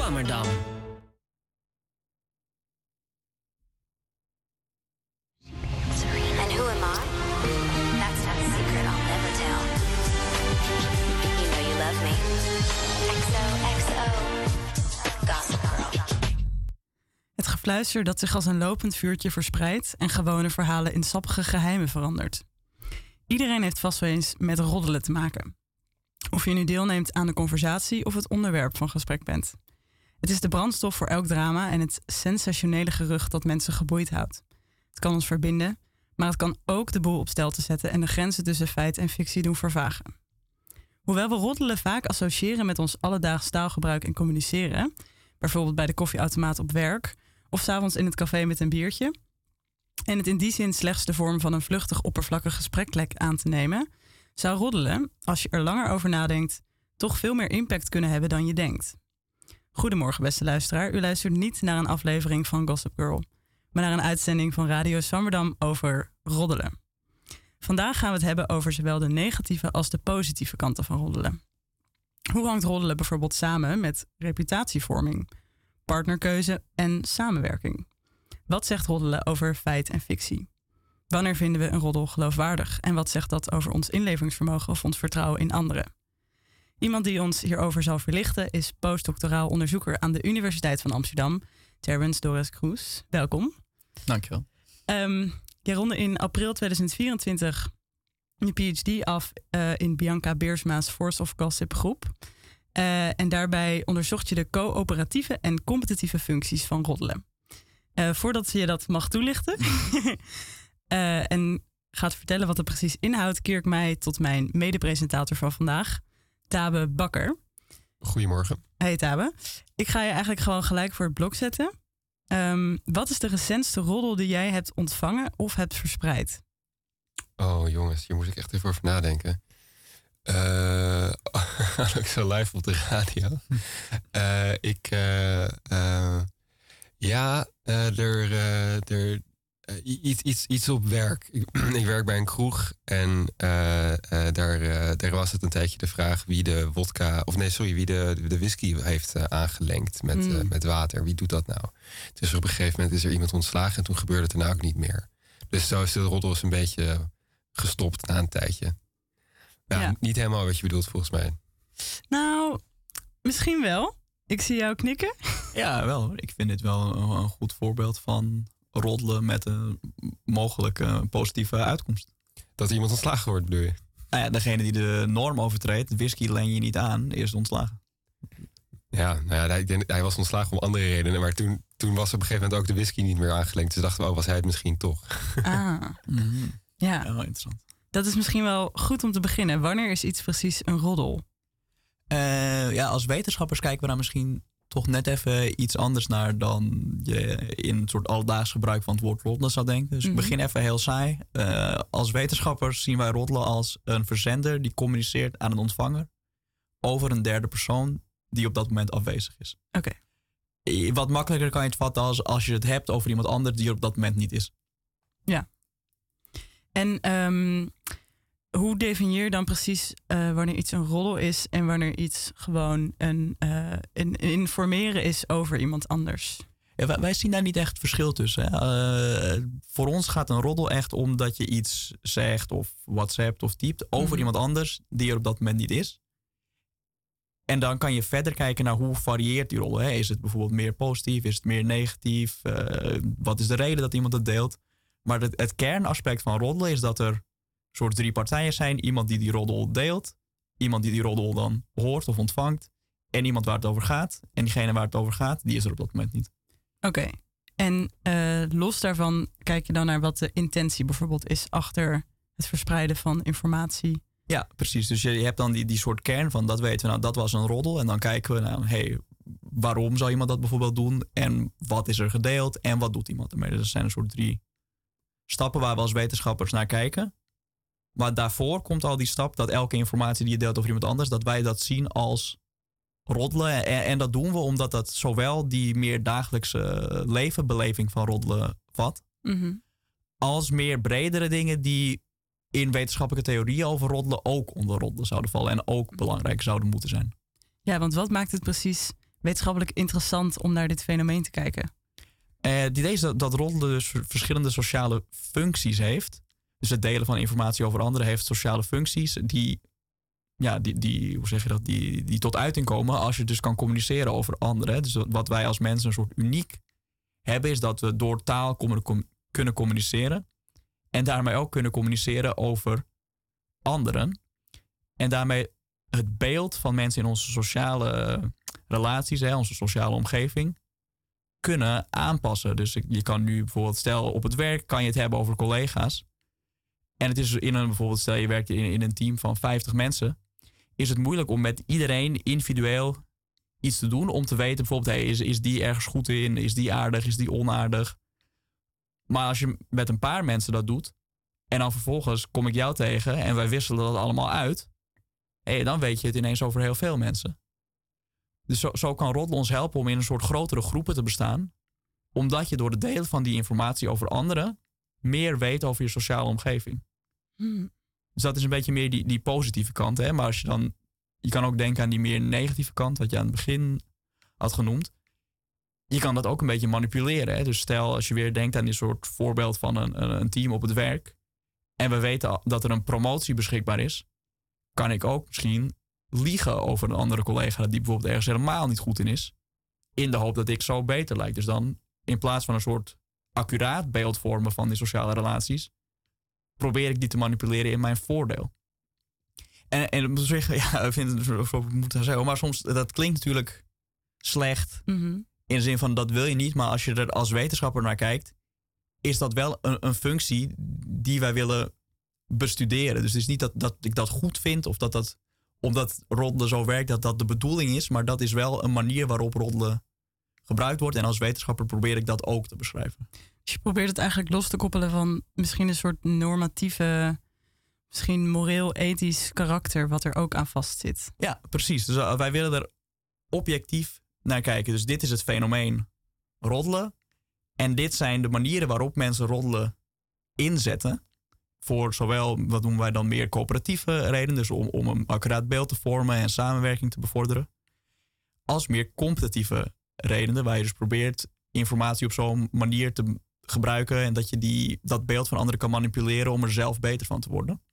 Swammerdam. And who am I? That's not a secret I'll never tell. You know you love me. XOXO. Gossip Girl. Het gefluister dat zich als een lopend vuurtje verspreidt en gewone verhalen in sappige geheimen verandert. Iedereen heeft vast wel eens met roddelen te maken. Of je nu deelneemt aan de conversatie of het onderwerp van gesprek bent. Het is de brandstof voor elk drama en het sensationele gerucht dat mensen geboeid houdt. Het kan ons verbinden, maar het kan ook de boel op stelte zetten en de grenzen tussen feit en fictie doen vervagen. Hoewel we roddelen vaak associëren met ons alledaags taalgebruik en communiceren, bijvoorbeeld bij de koffieautomaat op werk of 's avonds in het café met een biertje, en het in die zin slechts de vorm van een vluchtig oppervlakkig gesprek lijkt aan te nemen, zou roddelen, als je er langer over nadenkt, toch veel meer impact kunnen hebben dan je denkt. Goedemorgen, beste luisteraar. U luistert niet naar een aflevering van Gossip Girl, maar naar een uitzending van Radio Swammerdam over roddelen. Vandaag gaan we het hebben over zowel de negatieve als de positieve kanten van roddelen. Hoe hangt roddelen bijvoorbeeld samen met reputatievorming, partnerkeuze en samenwerking? Wat zegt roddelen over feit en fictie? Wanneer vinden we een roddel geloofwaardig? En wat zegt dat over ons inlevingsvermogen of ons vertrouwen in anderen? Iemand die ons hierover zal verlichten is postdoctoraal onderzoeker aan de Universiteit van Amsterdam, Terence Dorres Cruz. Welkom. Dankjewel. Je ronde in april 2024 je PhD af in Bianca Beersma's Force of Gossip groep. En daarbij onderzocht je de coöperatieve en competitieve functies van roddelen. Voordat je dat mag toelichten en gaat vertellen wat het precies inhoudt, keer ik mij tot mijn medepresentator van vandaag, Tabe Bakker. Goedemorgen. Hey Tabe. Ik ga je eigenlijk gewoon gelijk voor het blok zetten. Wat is de recentste roddel die jij hebt ontvangen of hebt verspreid? Oh jongens, hier moest ik echt even over nadenken. Ik zo live op de radio. Iets op werk. Ik werk bij een kroeg en daar was het een tijdje de vraag wie de wie de whisky heeft aangelengd met water. Wie doet dat nou? Dus op een gegeven moment is er iemand ontslagen en toen gebeurde het daarna ook niet meer. Dus zo is de roddel eens een beetje gestopt na een tijdje. Ja. Niet helemaal wat je bedoelt volgens mij. Nou, misschien wel. Ik zie jou knikken. Ja, wel. Ik vind dit wel een goed voorbeeld van roddelen met een mogelijke positieve uitkomst. Dat iemand ontslagen wordt, bedoel je? Nou ja, degene die de norm overtreedt, whisky leen je niet aan, eerst ontslagen. Ja, nou ja, ik denk, hij was ontslagen om andere redenen. Maar toen was op een gegeven moment ook de whisky niet meer aangelengd. Dus dachten we, was hij het misschien toch? Ja, wel interessant. Dat is misschien wel goed om te beginnen. Wanneer is iets precies een roddel? Als wetenschappers kijken we daar misschien toch net even iets anders naar dan je in het soort alledaags gebruik van het woord roddelen zou denken. Dus ik begin even heel saai. Als wetenschappers zien wij roddelen als een verzender die communiceert aan een ontvanger over een derde persoon die op dat moment afwezig is. Oké. Wat makkelijker kan je het vatten als je het hebt over iemand anders die er op dat moment niet is. Ja. En hoe definieer je dan precies wanneer iets een roddel is en wanneer iets gewoon een informeren is over iemand anders? Ja, wij zien daar niet echt verschil tussen. Voor ons gaat een roddel echt om dat je iets zegt of WhatsAppt of typt over iemand anders die er op dat moment niet is. En dan kan je verder kijken naar hoe varieert die roddel. Is het bijvoorbeeld meer positief? Is het meer negatief? Wat is de reden dat iemand het deelt? Maar het kernaspect van roddelen is dat er soort 3 partijen zijn. Iemand die roddel deelt. Iemand die roddel dan hoort of ontvangt. En iemand waar het over gaat. En diegene waar het over gaat, die is er op dat moment niet. Oké. En los daarvan kijk je dan naar wat de intentie bijvoorbeeld is achter het verspreiden van informatie. Ja, precies. Dus je hebt dan die soort kern van dat weten we, nou dat was een roddel. En dan kijken we naar, waarom zou iemand dat bijvoorbeeld doen? En wat is er gedeeld? En wat doet iemand ermee? Dus dat zijn een soort 3 stappen waar we als wetenschappers naar kijken. Maar daarvoor komt al die stap dat elke informatie die je deelt over iemand anders, dat wij dat zien als roddelen. En dat doen we omdat dat zowel die meer dagelijkse levenbeleving van roddelen vat, als meer bredere dingen die in wetenschappelijke theorieën over roddelen ook onder roddelen zouden vallen en ook belangrijk zouden moeten zijn. Ja, want wat maakt het precies wetenschappelijk interessant om naar dit fenomeen te kijken? Het idee is dat roddelen dus verschillende sociale functies heeft. Dus het delen van informatie over anderen heeft sociale functies die hoe zeg je dat, die tot uiting komen als je dus kan communiceren over anderen. Dus wat wij als mensen een soort uniek hebben, is dat we door taal kunnen communiceren. En daarmee ook kunnen communiceren over anderen. En daarmee het beeld van mensen in onze sociale relaties, onze sociale omgeving, kunnen aanpassen. Dus je kan nu bijvoorbeeld, stel op het werk kan je het hebben over collega's. En het is bijvoorbeeld, stel je werkt in een team van 50 mensen. Is het moeilijk om met iedereen individueel iets te doen. Om te weten bijvoorbeeld, is die ergens goed in? Is die aardig? Is die onaardig? Maar als je met een paar mensen dat doet. En dan vervolgens kom ik jou tegen en wij wisselen dat allemaal uit. Dan weet je het ineens over heel veel mensen. Dus zo kan roddelen ons helpen om in een soort grotere groepen te bestaan. Omdat je door het delen van die informatie over anderen meer weet over je sociale omgeving. Dus dat is een beetje meer die positieve kant. Hè? Maar als je kan ook denken aan die meer negatieve kant, wat je aan het begin had genoemd. Je kan dat ook een beetje manipuleren. Hè? Dus stel, als je weer denkt aan die soort voorbeeld van een team op het werk. En we weten dat er een promotie beschikbaar is. Kan ik ook misschien liegen over een andere collega die bijvoorbeeld ergens helemaal niet goed in is. In de hoop dat ik zo beter lijk. Dus dan in plaats van een soort accuraat beeld vormen van die sociale relaties, probeer ik die te manipuleren in mijn voordeel. En ik moet zeggen, ik vind het moeten zeggen, maar soms, dat klinkt natuurlijk slecht. In de zin van, dat wil je niet. Maar als je er als wetenschapper naar kijkt, is dat wel een functie die wij willen bestuderen. Dus het is niet dat ik dat goed vind of dat omdat roddelen zo werkt, dat de bedoeling is. Maar dat is wel een manier waarop roddelen gebruikt wordt. En als wetenschapper probeer ik dat ook te beschrijven. Dus je probeert het eigenlijk los te koppelen van misschien een soort normatieve, misschien moreel-ethisch karakter wat er ook aan vastzit. Ja, precies. Dus wij willen er objectief naar kijken. Dus dit is het fenomeen roddelen. En dit zijn de manieren waarop mensen roddelen inzetten. Voor zowel, wat noemen wij dan meer coöperatieve redenen. Dus om een accuraat beeld te vormen en samenwerking te bevorderen. Als meer competitieve redenen. Waar je dus probeert informatie op zo'n manier te gebruiken. En dat je dat beeld van anderen kan manipuleren om er zelf beter van te worden.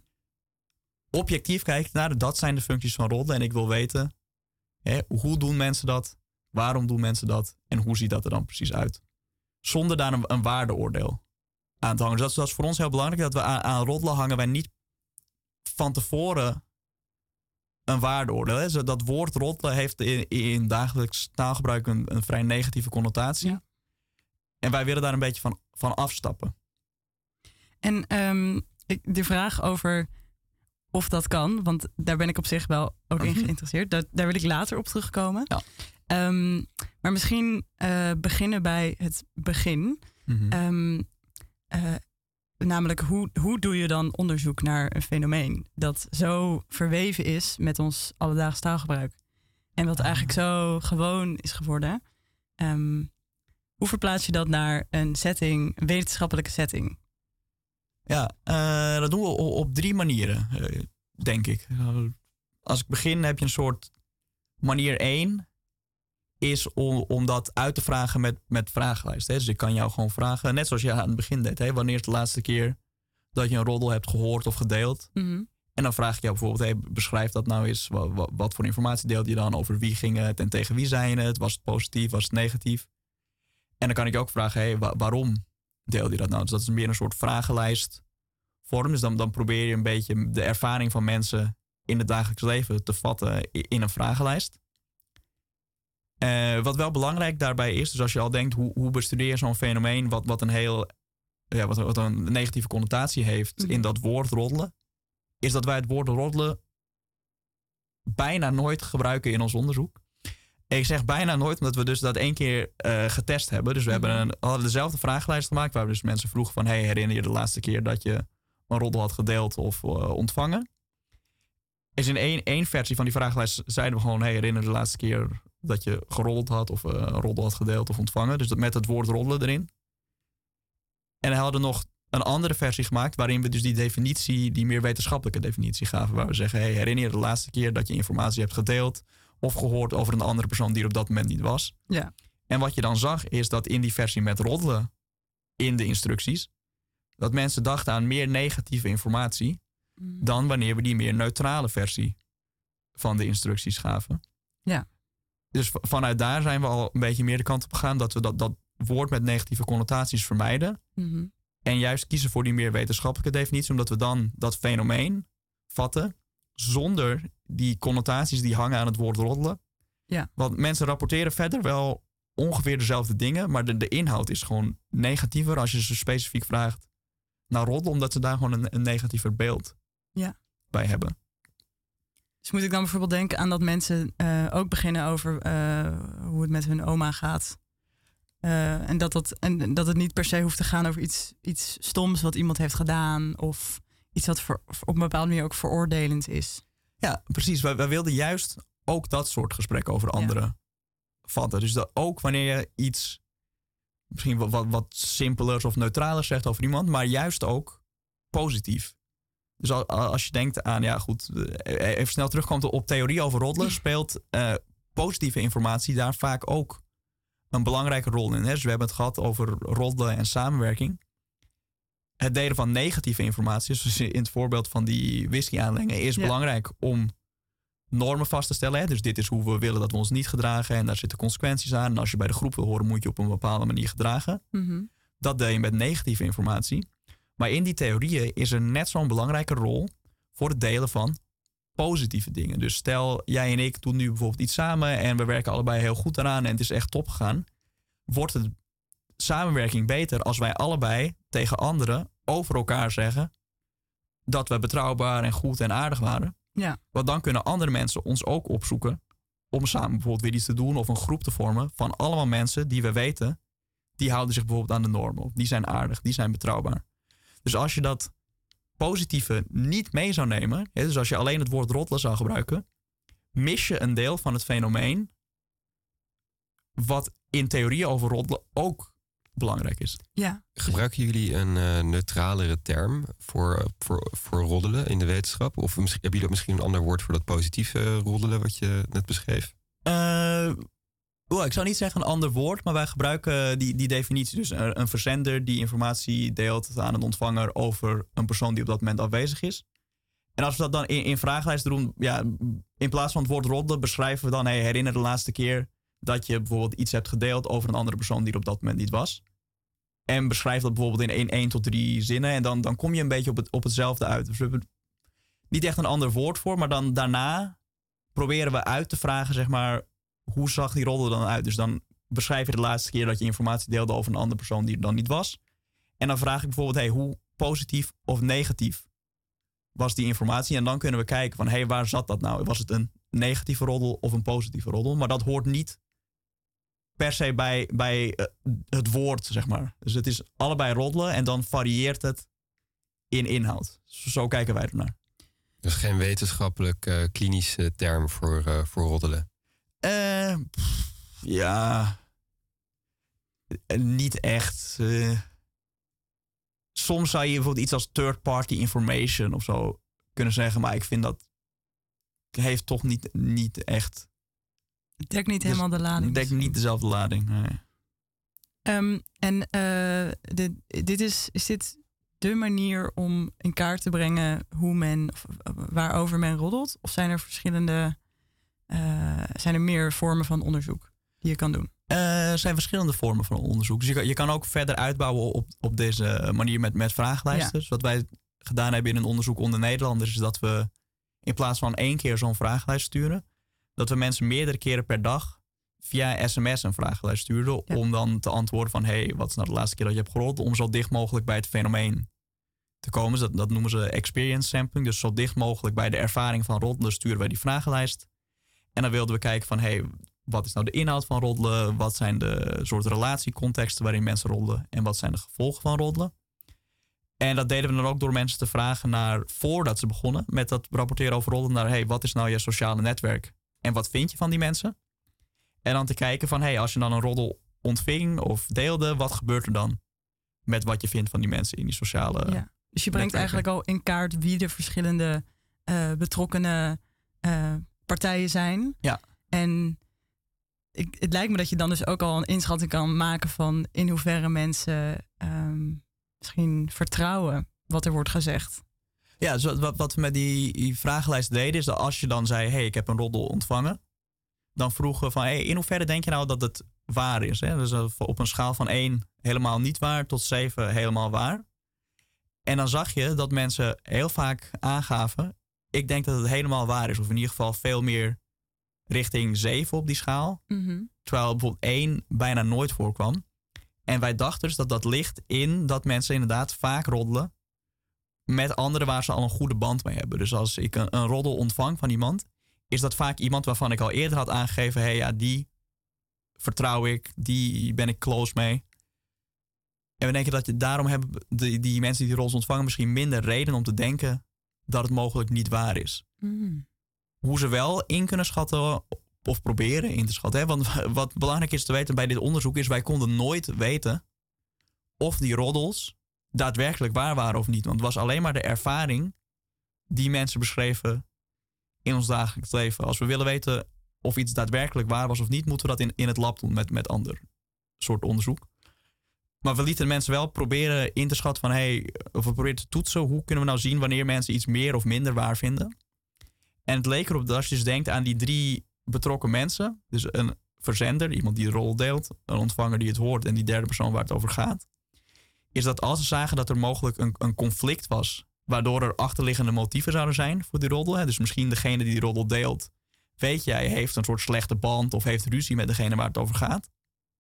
Objectief kijken naar, dat zijn de functies van roddelen. En ik wil weten, hoe doen mensen dat? Waarom doen mensen dat? En hoe ziet dat er dan precies uit? Zonder daar een waardeoordeel aan te hangen. Dus dat is voor ons heel belangrijk. Dat we aan roddelen hangen wij niet van tevoren een waardeoordeel. Hè? Dus dat woord roddelen heeft in dagelijks taalgebruik een vrij negatieve connotatie. Ja. En wij willen daar een beetje van afstappen. En de vraag over of dat kan, want daar ben ik op zich wel ook in geïnteresseerd. Daar wil ik later op terugkomen. Ja. Maar misschien beginnen bij het begin. Namelijk, hoe doe je dan onderzoek naar een fenomeen dat zo verweven is met ons alledaags taalgebruik? En wat eigenlijk zo gewoon is geworden. Hoe verplaats je dat naar een setting, een wetenschappelijke setting? Ja, dat doen we op 3 manieren, denk ik. Als ik begin heb je een soort manier 1... is om dat uit te vragen met vragenlijsten. Dus ik kan jou gewoon vragen, net zoals je aan het begin deed. Wanneer is de laatste keer dat je een roddel hebt gehoord of gedeeld? En dan vraag ik jou bijvoorbeeld, beschrijf dat nou eens. Wat voor informatie deelde je dan? Over wie ging het en tegen wie zei je het? Was het positief? Was het negatief? En dan kan ik je ook vragen, waarom deelde je dat nou? Dus dat is meer een soort vragenlijst vorm. Dus dan probeer je een beetje de ervaring van mensen in het dagelijks leven te vatten in een vragenlijst. Wat wel belangrijk daarbij is, dus als je al denkt, hoe bestudeer je zo'n fenomeen wat een heel wat een negatieve connotatie heeft in dat woord roddelen, is dat wij het woord roddelen bijna nooit gebruiken in ons onderzoek. Ik zeg bijna nooit, omdat we dus dat 1 keer getest hebben. Dus we hadden dezelfde vragenlijst gemaakt, waar we dus mensen vroegen van, herinner je de laatste keer dat je een roddel had gedeeld of ontvangen? Is in één versie van die vragenlijst zeiden we gewoon, herinner de laatste keer dat je geroddeld had of een roddel had gedeeld of ontvangen. Dus dat met het woord roddelen erin. En we hadden nog een andere versie gemaakt waarin we dus die definitie, die meer wetenschappelijke definitie gaven. Waar we zeggen, herinner je de laatste keer dat je informatie hebt gedeeld of gehoord over een andere persoon die er op dat moment niet was. Ja. En wat je dan zag is dat in die versie met roddelen in de instructies, dat mensen dachten aan meer negatieve informatie dan wanneer we die meer neutrale versie van de instructies gaven. Ja. Dus vanuit daar zijn we al een beetje meer de kant op gegaan dat we dat woord met negatieve connotaties vermijden. Mm-hmm. En juist kiezen voor die meer wetenschappelijke definitie, omdat we dan dat fenomeen vatten zonder die connotaties die hangen aan het woord roddelen. Ja. Want mensen rapporteren verder wel ongeveer dezelfde dingen, maar de inhoud is gewoon negatiever als je ze specifiek vraagt naar roddelen, omdat ze daar gewoon een negatiever beeld bij hebben. Dus moet ik dan bijvoorbeeld denken aan dat mensen ook beginnen over hoe het met hun oma gaat. En dat het niet per se hoeft te gaan over iets stoms wat iemand heeft gedaan. Of iets wat op een bepaalde manier ook veroordelend is. Ja, precies. Wij wilden juist ook dat soort gesprekken over anderen vatten. Dus dat ook wanneer je iets misschien wat simpelers of neutraler zegt over iemand, maar juist ook positief. Dus als je denkt aan, even snel terugkomt op theorie over roddelen, speelt positieve informatie daar vaak ook een belangrijke rol in. Hè? Dus we hebben het gehad over roddelen en samenwerking. Het delen van negatieve informatie, dus in het voorbeeld van die whisky-aanlengen, is belangrijk om normen vast te stellen. Hè? Dus dit is hoe we willen dat we ons niet gedragen en daar zitten consequenties aan. En als je bij de groep wil horen, moet je op een bepaalde manier gedragen. Mm-hmm. Dat deel je met negatieve informatie. Maar in die theorieën is er net zo'n belangrijke rol voor het delen van positieve dingen. Dus stel, jij en ik doen nu bijvoorbeeld iets samen en we werken allebei heel goed eraan en het is echt top gegaan. Wordt de samenwerking beter als wij allebei tegen anderen over elkaar zeggen dat we betrouwbaar en goed en aardig waren? Ja. Want dan kunnen andere mensen ons ook opzoeken om samen bijvoorbeeld weer iets te doen of een groep te vormen van allemaal mensen die we weten, die houden zich bijvoorbeeld aan de normen. Of die zijn aardig, die zijn betrouwbaar. Dus als je dat positieve niet mee zou nemen, dus als je alleen het woord roddelen zou gebruiken, mis je een deel van het fenomeen wat in theorie over roddelen ook belangrijk is. Ja. Gebruiken jullie een neutralere term voor roddelen in de wetenschap? Of hebben jullie misschien een ander woord voor dat positieve roddelen wat je net beschreef? Ik zou niet zeggen een ander woord, maar wij gebruiken die definitie. Dus een verzender die informatie deelt aan een ontvanger over een persoon die op dat moment afwezig is. En als we dat dan in vragenlijsten doen, in plaats van het woord roddelen beschrijven we dan, herinner de laatste keer dat je bijvoorbeeld iets hebt gedeeld over een andere persoon die er op dat moment niet was. En beschrijf dat bijvoorbeeld in 1 tot 3 zinnen en dan kom je een beetje op hetzelfde uit. Dus we hebben niet echt een ander woord voor, maar dan daarna proberen we uit te vragen, zeg maar, hoe zag die roddel dan uit? Dus dan beschrijf je de laatste keer dat je informatie deelde over een andere persoon die er dan niet was. En dan vraag ik bijvoorbeeld, hoe positief of negatief was die informatie? En dan kunnen we kijken van, waar zat dat nou? Was het een negatieve roddel of een positieve roddel? Maar dat hoort niet per se bij het woord, zeg maar. Dus het is allebei roddelen en dan varieert het in inhoud. Zo kijken wij ernaar. Dus geen wetenschappelijk klinische term voor roddelen? Niet echt. Soms zou je bijvoorbeeld iets als third-party information of zo kunnen zeggen, maar ik vind dat heeft toch niet echt. Het dekt niet helemaal de lading. Het dekt niet dezelfde lading. Nee. Is dit de manier om in kaart te brengen hoe men, waarover men roddelt? Of zijn er zijn er meer vormen van onderzoek die je kan doen? Er zijn verschillende vormen van onderzoek. Dus je kan ook verder uitbouwen op deze manier met vragenlijsten. Ja. Dus wat wij gedaan hebben in een onderzoek onder Nederlanders is dat we in plaats van 1 keer zo'n vragenlijst sturen, dat we mensen meerdere keren per dag via sms een vragenlijst stuurden om dan te antwoorden van wat is nou de laatste keer dat je hebt geroddeld, om zo dicht mogelijk bij het fenomeen te komen. Dus dat noemen ze experience sampling. Dus zo dicht mogelijk bij de ervaring van roddelen sturen wij die vragenlijst. En dan wilden we kijken van wat is nou de inhoud van roddelen? Wat zijn de soort relatiecontexten waarin mensen roddelen? En wat zijn de gevolgen van roddelen? En dat deden we dan ook door mensen te vragen naar, voordat ze begonnen met dat rapporteren over roddelen, naar wat is nou je sociale netwerk? En wat vind je van die mensen? En dan te kijken van, als je dan een roddel ontving of deelde, wat gebeurt er dan met wat je vindt van die mensen in die sociale netwerken? Dus je brengt eigenlijk al in kaart wie de verschillende betrokkenen partijen zijn. Ja. En het lijkt me dat je dan dus ook al een inschatting kan maken van in hoeverre mensen misschien vertrouwen wat er wordt gezegd. Ja, dus wat we met die vragenlijst deden is dat als je dan zei, hey, ik heb een roddel ontvangen, dan vroegen we van, hey, in hoeverre denk je nou dat het waar is? Hè? Dus op een schaal van 1 helemaal niet waar tot 7 helemaal waar. En dan zag je dat mensen heel vaak aangaven, ik denk dat het helemaal waar is. Of in ieder geval veel meer richting 7 op die schaal. Mm-hmm. Terwijl bijvoorbeeld 1 bijna nooit voorkwam. En wij dachten dus dat ligt in dat mensen inderdaad vaak roddelen met anderen waar ze al een goede band mee hebben. Dus als ik een roddel ontvang van iemand, is dat vaak iemand waarvan ik al eerder had aangegeven, hey, ja, die vertrouw ik, die ben ik close mee. En we denken dat daarom hebben die mensen die roddels ontvangen misschien minder reden om te denken dat het mogelijk niet waar is. Mm. Hoe ze wel in kunnen schatten of proberen in te schatten. Hè? Want wat belangrijk is te weten bij dit onderzoek is, wij konden nooit weten of die roddels daadwerkelijk waar waren of niet. Want het was alleen maar de ervaring die mensen beschreven in ons dagelijks leven. Als we willen weten of iets daadwerkelijk waar was of niet, moeten we dat in het lab doen met ander soort onderzoek. Maar we lieten mensen wel proberen in te schatten van, of we proberen te toetsen, hoe kunnen we nou zien wanneer mensen iets meer of minder waar vinden. En het leek erop dat als je dus denkt aan die 3 betrokken mensen, dus een verzender, iemand die de rol deelt, een ontvanger die het hoort en die derde persoon waar het over gaat, is dat als ze zagen dat er mogelijk een conflict was, waardoor er achterliggende motieven zouden zijn voor die roddel, hè, dus misschien degene die roddel deelt, weet jij, heeft een soort slechte band of heeft ruzie met degene waar het over gaat,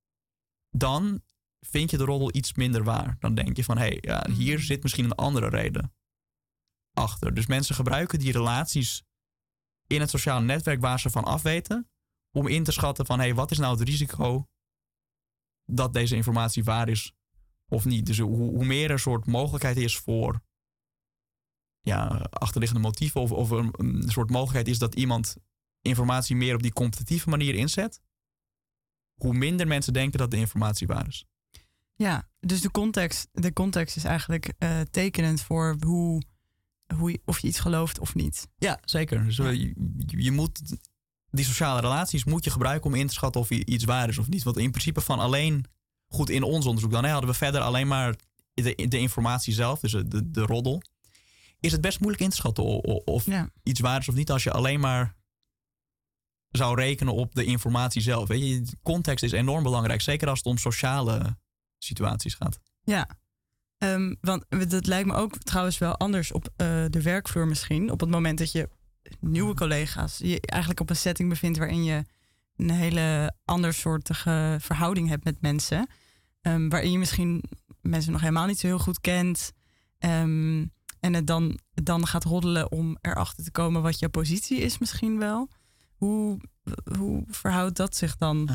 dan vind je de roddel iets minder waar. Dan denk je van, hier zit misschien een andere reden achter. Dus mensen gebruiken die relaties in het sociale netwerk waar ze van afweten, om in te schatten van, wat is nou het risico dat deze informatie waar is of niet. Dus hoe meer er een soort mogelijkheid is voor achterliggende motieven of een soort mogelijkheid is dat iemand informatie meer op die competitieve manier inzet, hoe minder mensen denken dat de informatie waar is. Ja, dus de context is eigenlijk tekenend voor of je iets gelooft of niet. Ja, zeker. Dus je moet die sociale relaties moet je gebruiken om in te schatten of iets waar is of niet. Want in principe van alleen, goed in ons onderzoek dan, hadden we verder alleen maar de informatie zelf, dus de roddel. Is het best moeilijk in te schatten of iets waar is of niet als je alleen maar zou rekenen op de informatie zelf. Weet je, context is enorm belangrijk, zeker als het om sociale situaties gaat. Ja, want dat lijkt me ook trouwens wel anders op de werkvloer misschien. Op het moment dat je nieuwe collega's, je eigenlijk op een setting bevindt waarin je een hele andersoortige verhouding hebt met mensen. Waarin je misschien mensen nog helemaal niet zo heel goed kent. En het dan gaat roddelen om erachter te komen wat jouw positie is misschien wel. Hoe verhoudt dat zich dan?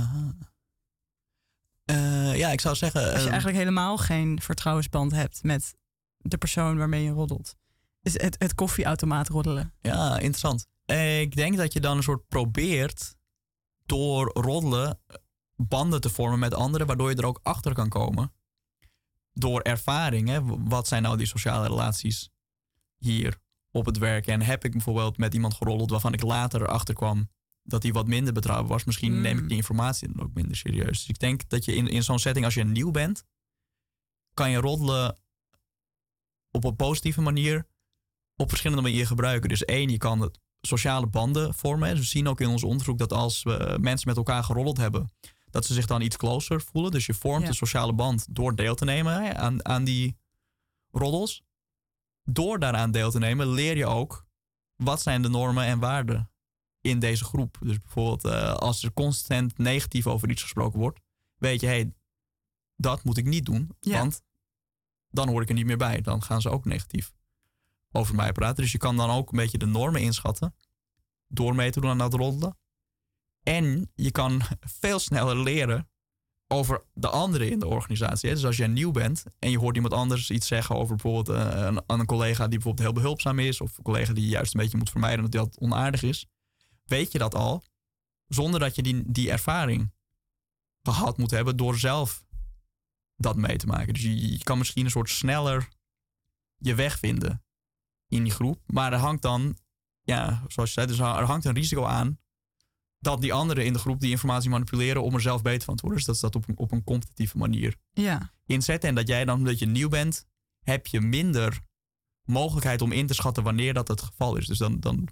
Ik zou zeggen, als je eigenlijk helemaal geen vertrouwensband hebt met de persoon waarmee je roddelt. Is het koffieautomaat roddelen. Ja, interessant. Ik denk dat je dan een soort probeert door roddelen banden te vormen met anderen, waardoor je er ook achter kan komen. Door ervaring, hè? Wat zijn nou die sociale relaties hier op het werk? En heb ik bijvoorbeeld met iemand geroddeld waarvan ik later erachter kwam dat hij wat minder betrouwbaar was. Misschien neem ik die informatie dan ook minder serieus. Dus ik denk dat je in zo'n setting, als je nieuw bent, kan je roddelen op een positieve manier op verschillende manieren gebruiken. Dus 1, je kan het sociale banden vormen. Dus we zien ook in ons onderzoek dat als we mensen met elkaar geroddeld hebben, dat ze zich dan iets closer voelen. Dus je vormt een sociale band door deel te nemen aan die roddels. Door daaraan deel te nemen leer je ook wat zijn de normen en waarden in deze groep. Dus bijvoorbeeld als er constant negatief over iets gesproken wordt, weet je, dat moet ik niet doen. Ja. Want dan hoor ik er niet meer bij. Dan gaan ze ook negatief over mij praten. Dus je kan dan ook een beetje de normen inschatten door mee te doen aan dat roddelen. En je kan veel sneller leren over de anderen in de organisatie. Dus als jij nieuw bent en je hoort iemand anders iets zeggen over bijvoorbeeld een collega die bijvoorbeeld heel behulpzaam is, of een collega die je juist een beetje moet vermijden omdat dat onaardig is, weet je dat al, zonder dat je die ervaring gehad moet hebben door zelf dat mee te maken. Dus je kan misschien een soort sneller je weg vinden in die groep. Maar er hangt dan, zoals je zei, dus er hangt een risico aan dat die anderen in de groep die informatie manipuleren om er zelf beter van te worden. Dus dat op een competitieve manier inzetten. En dat jij dan, omdat je nieuw bent, heb je minder mogelijkheid om in te schatten wanneer dat het geval is. Dus dan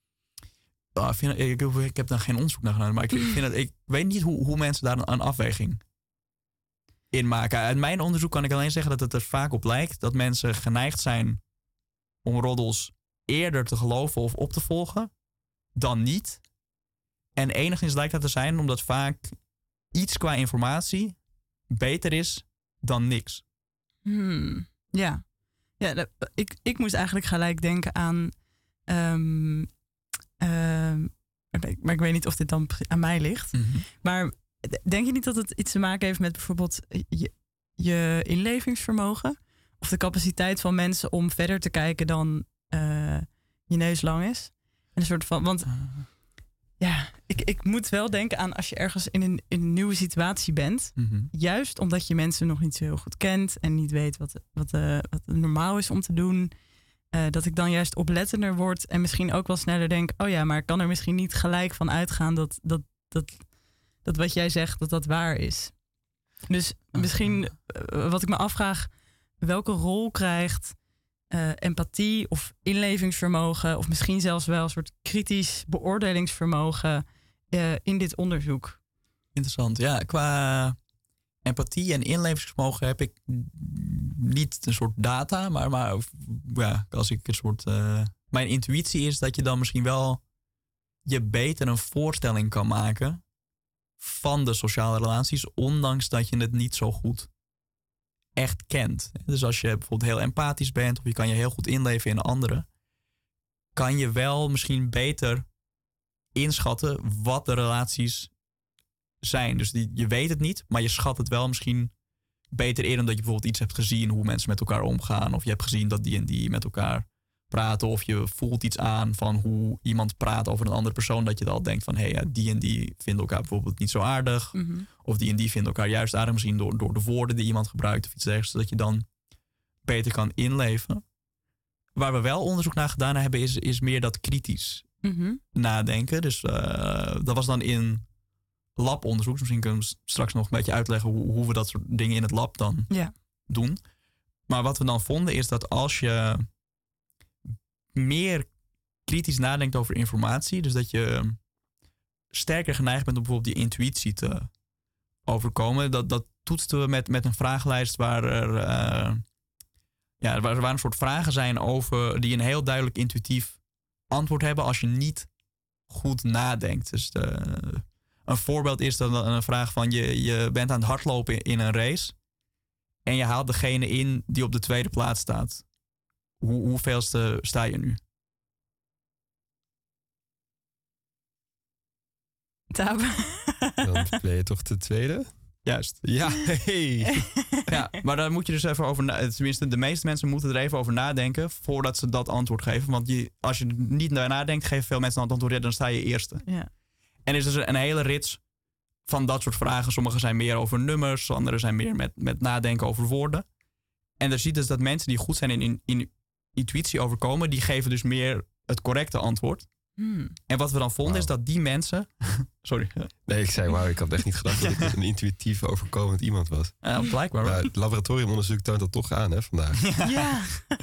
ik heb daar geen onderzoek naar gedaan, maar ik weet niet hoe mensen daar een afweging in maken. Uit mijn onderzoek kan ik alleen zeggen dat het er vaak op lijkt dat mensen geneigd zijn om roddels eerder te geloven of op te volgen dan niet. En enigszins lijkt dat te zijn omdat vaak iets qua informatie beter is dan niks. Ja, ik moest eigenlijk gelijk denken aan maar ik weet niet of dit dan aan mij ligt. Mm-hmm. Maar denk je niet dat het iets te maken heeft met bijvoorbeeld je inlevingsvermogen? Of de capaciteit van mensen om verder te kijken dan je neus lang is? En een soort van, want ik moet wel denken aan als je ergens in een nieuwe situatie bent. Mm-hmm. Juist omdat je mensen nog niet zo heel goed kent en niet weet wat normaal is om te doen. Dat ik dan juist oplettender word en misschien ook wel sneller denk, oh ja, maar ik kan er misschien niet gelijk van uitgaan dat wat jij zegt, dat waar is. Dus misschien wat ik me afvraag, welke rol krijgt empathie of inlevingsvermogen of misschien zelfs wel een soort kritisch beoordelingsvermogen in dit onderzoek? Interessant, ja. Qua empathie en inlevingsvermogen heb ik niet een soort data, maar als ik een soort... mijn intuïtie is dat je dan misschien wel je beter een voorstelling kan maken van de sociale relaties, ondanks dat je het niet zo goed echt kent. Dus als je bijvoorbeeld heel empathisch bent of je kan je heel goed inleven in anderen, kan je wel misschien beter inschatten wat de relaties zijn. Dus je weet het niet, maar je schat het wel misschien beter in omdat je bijvoorbeeld iets hebt gezien hoe mensen met elkaar omgaan, of je hebt gezien dat die en die met elkaar praten, of je voelt iets aan van hoe iemand praat over een andere persoon, dat je dan denkt van die en die vinden elkaar bijvoorbeeld niet zo aardig, of die en die vinden elkaar juist aardig, misschien door de woorden die iemand gebruikt of iets dergelijks, zodat je dan beter kan inleven. Waar we wel onderzoek naar gedaan hebben is meer dat kritisch nadenken. Dus dat was dan in labonderzoek. Misschien kunnen we straks nog een beetje uitleggen hoe we dat soort dingen in het lab dan doen. Maar wat we dan vonden is dat als je meer kritisch nadenkt over informatie, dus dat je sterker geneigd bent om bijvoorbeeld die intuïtie te overkomen, dat toetsten we met een vragenlijst waar er een soort vragen zijn over die een heel duidelijk intuïtief antwoord hebben als je niet goed nadenkt. Dus een voorbeeld is dan een vraag van je bent aan het hardlopen in een race en je haalt degene in die op de tweede plaats staat. Hoeveelste sta je nu? Dan ben je toch de tweede? Juist. Ja, hey. Ja, maar daar moet je dus even over tenminste, de meeste mensen moeten er even over nadenken voordat ze dat antwoord geven. Want als je niet nadenkt, geven veel mensen dat antwoord, dan sta je eerste. Ja. En er is dus een hele rits van dat soort vragen. Sommige zijn meer over nummers, andere zijn meer met nadenken over woorden. En dan zie je dus dat mensen die goed zijn in intuïtie overkomen, die geven dus meer het correcte antwoord. En wat we dan vonden is dat die mensen... Sorry. Nee, ik zei, ik had echt niet gedacht dat ik een intuïtief overkomend iemand was. Ja, blijkbaar. Maar het laboratoriumonderzoek toont dat toch aan, hè, vandaag. Ja.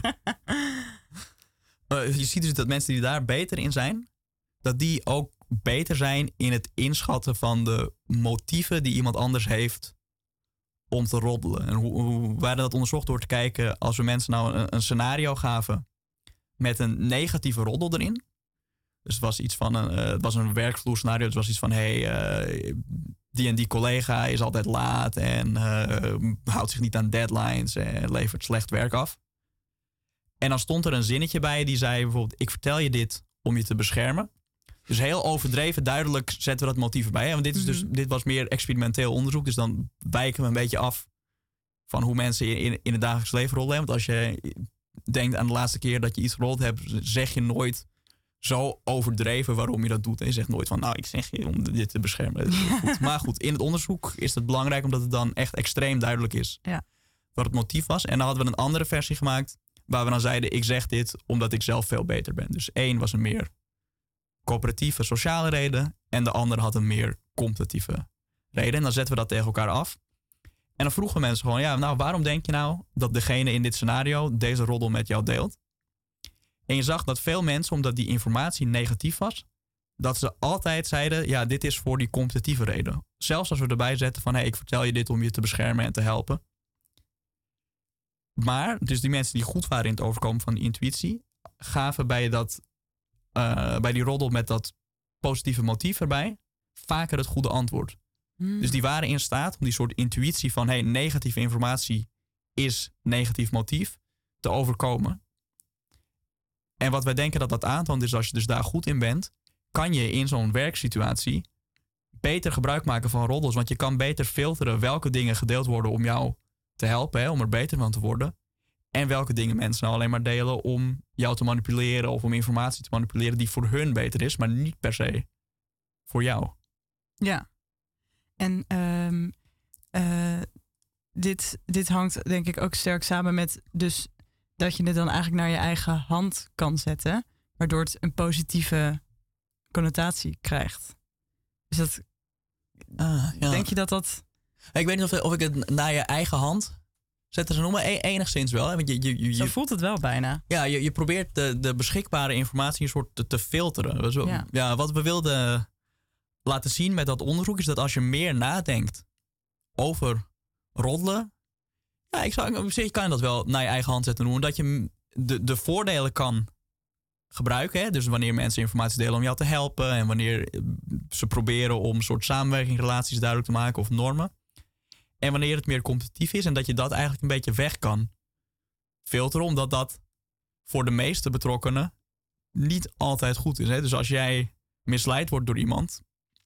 Je ziet dus dat mensen die daar beter in zijn, dat die ook beter zijn in het inschatten van de motieven die iemand anders heeft om te roddelen. En hoe we hadden dat onderzocht door te kijken, als we mensen nou een scenario gaven met een negatieve roddel erin. Dus het was iets van het was een werkvloerscenario. Het was iets van die en die collega is altijd laat en houdt zich niet aan deadlines en levert slecht werk af. En dan stond er een zinnetje bij die zei bijvoorbeeld, ik vertel je dit om je te beschermen. Dus heel overdreven, duidelijk zetten we dat motief erbij. Want dit was meer experimenteel onderzoek. Dus dan wijken we een beetje af van hoe mensen in het dagelijks leven rollen. Want als je denkt aan de laatste keer dat je iets gerold hebt, zeg je nooit zo overdreven waarom je dat doet. En je zegt nooit van, ik zeg je om dit te beschermen. Goed. Maar goed, in het onderzoek is het belangrijk omdat het dan echt extreem duidelijk is wat het motief was. En dan hadden we een andere versie gemaakt waar we dan zeiden, ik zeg dit omdat ik zelf veel beter ben. Dus 1 was een meer coöperatieve sociale reden. en de ander had een meer competitieve reden. En dan zetten we dat tegen elkaar af. En dan vroegen mensen gewoon, waarom denk je nou dat degene in dit scenario deze roddel met jou deelt? En je zag dat veel mensen, omdat die informatie negatief was, dat ze altijd zeiden, dit is voor die competitieve reden. Zelfs als we erbij zetten van, ik vertel je dit om je te beschermen en te helpen. Maar, dus die mensen die goed waren in het overkomen van die intuïtie, gaven bij die roddel met dat positieve motief erbij vaker het goede antwoord. Dus die waren in staat om die soort intuïtie van negatieve informatie is negatief motief te overkomen. En wat wij denken dat dat aantoont is, als je dus daar goed in bent, kan je in zo'n werksituatie beter gebruik maken van roddels. Want je kan beter filteren welke dingen gedeeld worden om jou te helpen, om er beter van te worden. En welke dingen mensen nou alleen maar delen om jou te manipuleren of om informatie te manipuleren die voor hun beter is, maar niet per se voor jou. Ja. En dit hangt denk ik ook sterk samen met dus dat je het dan eigenlijk naar je eigen hand kan zetten, waardoor het een positieve connotatie krijgt. Dus dat denk je dat... Ik weet niet of ik het naar je eigen hand zetten ze noemen, enigszins wel. Want je zo voelt het wel bijna. Ja, je probeert de beschikbare informatie een soort te filteren. Wat we wilden laten zien met dat onderzoek is dat als je meer nadenkt over roddelen, je kan dat wel naar je eigen hand zetten noemen, dat je de voordelen kan gebruiken. Hè? Dus wanneer mensen informatie delen om jou te helpen en wanneer ze proberen om een soort samenwerkingsrelaties duidelijk te maken of normen. En wanneer het meer competitief is en dat je dat eigenlijk een beetje weg kan filteren, omdat dat voor de meeste betrokkenen niet altijd goed is. Hè? Dus als jij misleid wordt door iemand,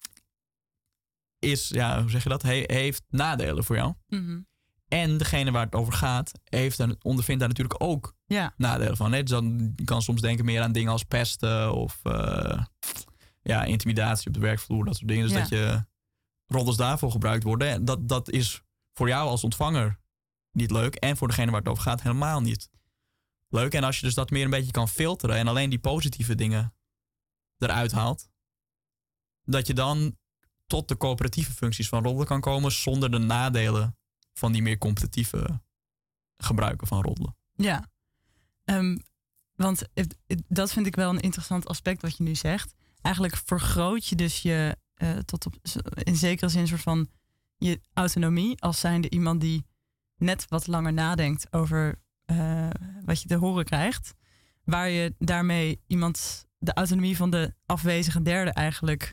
heeft nadelen voor jou. Mm-hmm. En degene waar het over gaat, ondervindt daar natuurlijk ook nadelen van. Hè? Dus dan kan soms denken meer aan dingen als pesten of intimidatie op de werkvloer, dat soort dingen. Dus dat je roddels daarvoor gebruikt worden. Dat is voor jou als ontvanger niet leuk. En voor degene waar het over gaat helemaal niet leuk. En als je dus dat meer een beetje kan filteren en alleen die positieve dingen eruit haalt, dat je dan tot de coöperatieve functies van roddelen kan komen zonder de nadelen van die meer competitieve gebruiken van roddelen. Ja. Want dat vind ik wel een interessant aspect wat je nu zegt. Eigenlijk vergroot je dus je tot op in zekere zin een soort van je autonomie als zijnde iemand die net wat langer nadenkt over wat je te horen krijgt. Waar je daarmee iemand de autonomie van de afwezige derde eigenlijk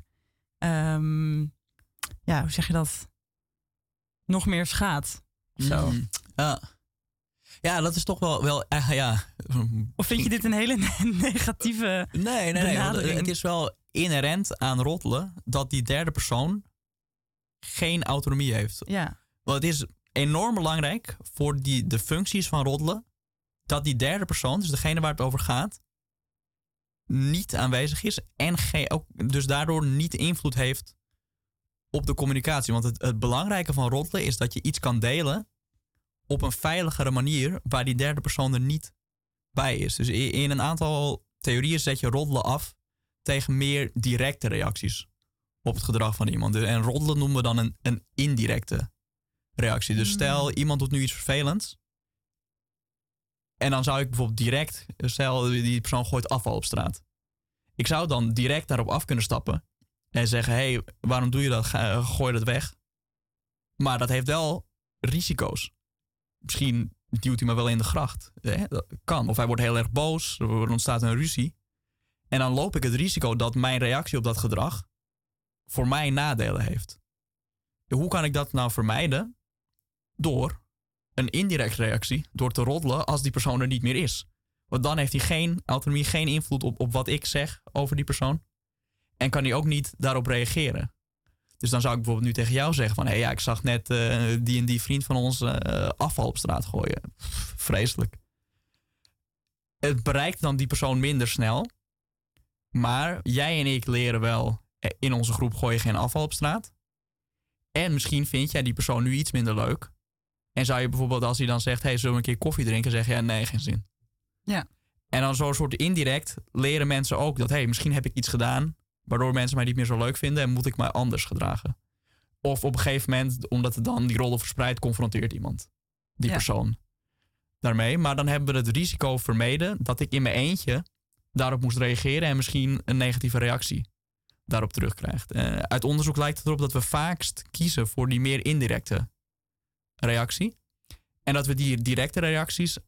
hoe zeg je dat? Nog meer schaadt. Zo. Ja, dat is toch wel Of vind je dit een hele negatieve benadering? Het is wel inherent aan roddelen dat die derde persoon geen autonomie heeft. Ja. Want het is enorm belangrijk voor de functies van roddelen dat die derde persoon, dus degene waar het over gaat, niet aanwezig is en dus daardoor niet invloed heeft op de communicatie. Want het belangrijke van roddelen is dat je iets kan delen op een veiligere manier waar die derde persoon er niet bij is. Dus in een aantal theorieën zet je roddelen af tegen meer directe reacties op het gedrag van iemand. En roddelen noemen we dan een indirecte reactie. Dus stel, iemand doet nu iets vervelends. En dan zou ik bijvoorbeeld stel die persoon gooit afval op straat. Ik zou dan direct daarop af kunnen stappen en zeggen, waarom doe je dat? Gooi dat weg. Maar dat heeft wel risico's. Misschien duwt hij me wel in de gracht. Dat kan. Of hij wordt heel erg boos. Er ontstaat een ruzie. En dan loop ik het risico dat mijn reactie op dat gedrag voor mij nadelen heeft. Hoe kan ik dat nou vermijden? Door een indirecte reactie, door te roddelen als die persoon er niet meer is. Want dan heeft hij geen autonomie, geen invloed op wat ik zeg over die persoon. En kan hij ook niet daarop reageren. Dus dan zou ik bijvoorbeeld nu tegen jou zeggen van, ik zag net die en die vriend van ons afval op straat gooien. Vreselijk. Het bereikt dan die persoon minder snel. Maar jij en ik leren wel, in onze groep gooi je geen afval op straat. En misschien vind jij die persoon nu iets minder leuk. En zou je bijvoorbeeld, als hij dan zegt, zullen we een keer koffie drinken? Zeg je, nee, geen zin. Ja. En dan zo'n soort indirect leren mensen ook dat, misschien heb ik iets gedaan Waardoor mensen mij niet meer zo leuk vinden en moet ik mij anders gedragen. Of op een gegeven moment, omdat het dan die roddel verspreidt, confronteert iemand die persoon daarmee. Maar dan hebben we het risico vermeden dat ik in mijn eentje daarop moest reageren en misschien een negatieve reactie daarop terugkrijgt. Uit onderzoek lijkt het erop dat we vaakst kiezen voor die meer indirecte reactie. En dat we die directe reacties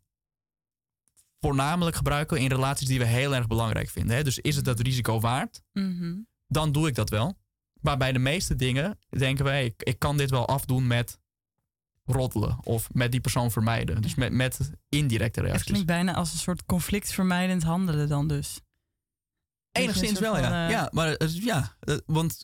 voornamelijk gebruiken in relaties die we heel erg belangrijk vinden. Hè? Dus is het dat risico waard? Mhm. Dan doe ik dat wel. Maar bij de meeste dingen denken wij, ik kan dit wel afdoen met roddelen of met die persoon vermijden. Dus met indirecte reacties. Het klinkt bijna als een soort conflictvermijdend handelen dan dus. Enigszins wel, ja. Ja, maar want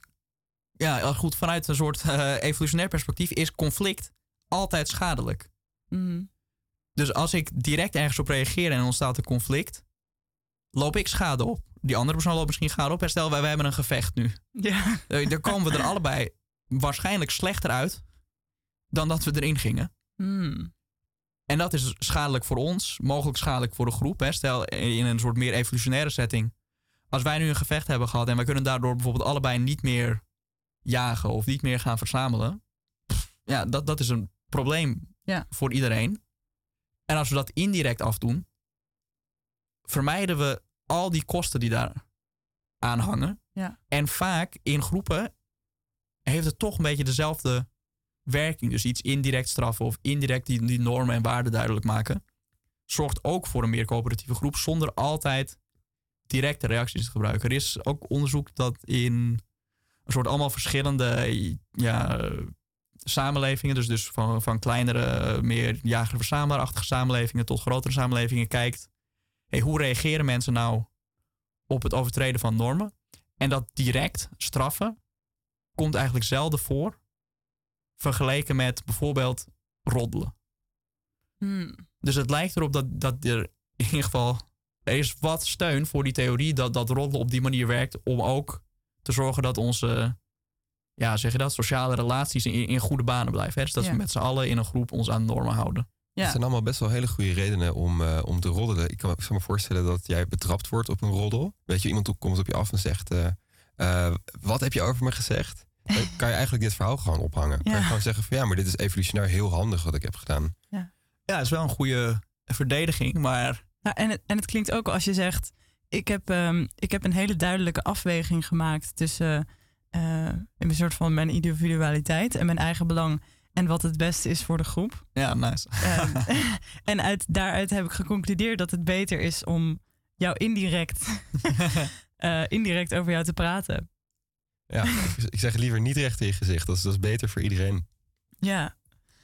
goed, vanuit een soort evolutionair perspectief is conflict altijd schadelijk. Mhm. Dus als ik direct ergens op reageer en er ontstaat een conflict, loop ik schade op. Die andere persoon loopt misschien schade op. En stel, wij hebben een gevecht nu. Ja. Dan komen we er allebei waarschijnlijk slechter uit dan dat we erin gingen. Hmm. En dat is schadelijk voor ons, mogelijk schadelijk voor de groep. Hè. Stel, in een soort meer evolutionaire setting. Als wij nu een gevecht hebben gehad en wij kunnen daardoor bijvoorbeeld allebei niet meer jagen of niet meer gaan verzamelen. Ja, dat is een probleem voor iedereen. En als we dat indirect afdoen, vermijden we al die kosten die daar aan hangen. Ja. En vaak in groepen heeft het toch een beetje dezelfde werking. Dus iets indirect straffen of indirect die normen en waarden duidelijk maken, zorgt ook voor een meer coöperatieve groep zonder altijd directe reacties te gebruiken. Er is ook onderzoek dat in een soort allemaal verschillende samenlevingen, dus van kleinere, meer jager-verzamelaarachtige samenlevingen tot grotere samenlevingen kijkt, hoe reageren mensen nou op het overtreden van normen? En dat direct straffen komt eigenlijk zelden voor, vergeleken met bijvoorbeeld roddelen. Dus het lijkt erop dat er in ieder geval, er is wat steun voor die theorie dat roddelen op die manier werkt om ook te zorgen dat onze sociale relaties in goede banen blijven. Hè? Dus dat we met z'n allen in een groep ons aan normen houden. Ja. Dat zijn allemaal best wel hele goede redenen om te roddelen. Ik kan me voorstellen dat jij betrapt wordt op een roddel. Weet je, iemand komt op je af en zegt, wat heb je over me gezegd? Dan kan je eigenlijk dit verhaal gewoon ophangen. Kan je gewoon zeggen van maar dit is evolutionair heel handig wat ik heb gedaan. Ja, het is wel een goede verdediging, maar... Ja, en het klinkt ook als je zegt, ik heb een hele duidelijke afweging gemaakt tussen een soort van mijn individualiteit en mijn eigen belang en wat het beste is voor de groep. Ja, nice. En daaruit heb ik geconcludeerd dat het beter is om jou indirect over jou te praten. Ja, ik zeg liever niet recht in je gezicht. Dat is beter voor iedereen. Ja.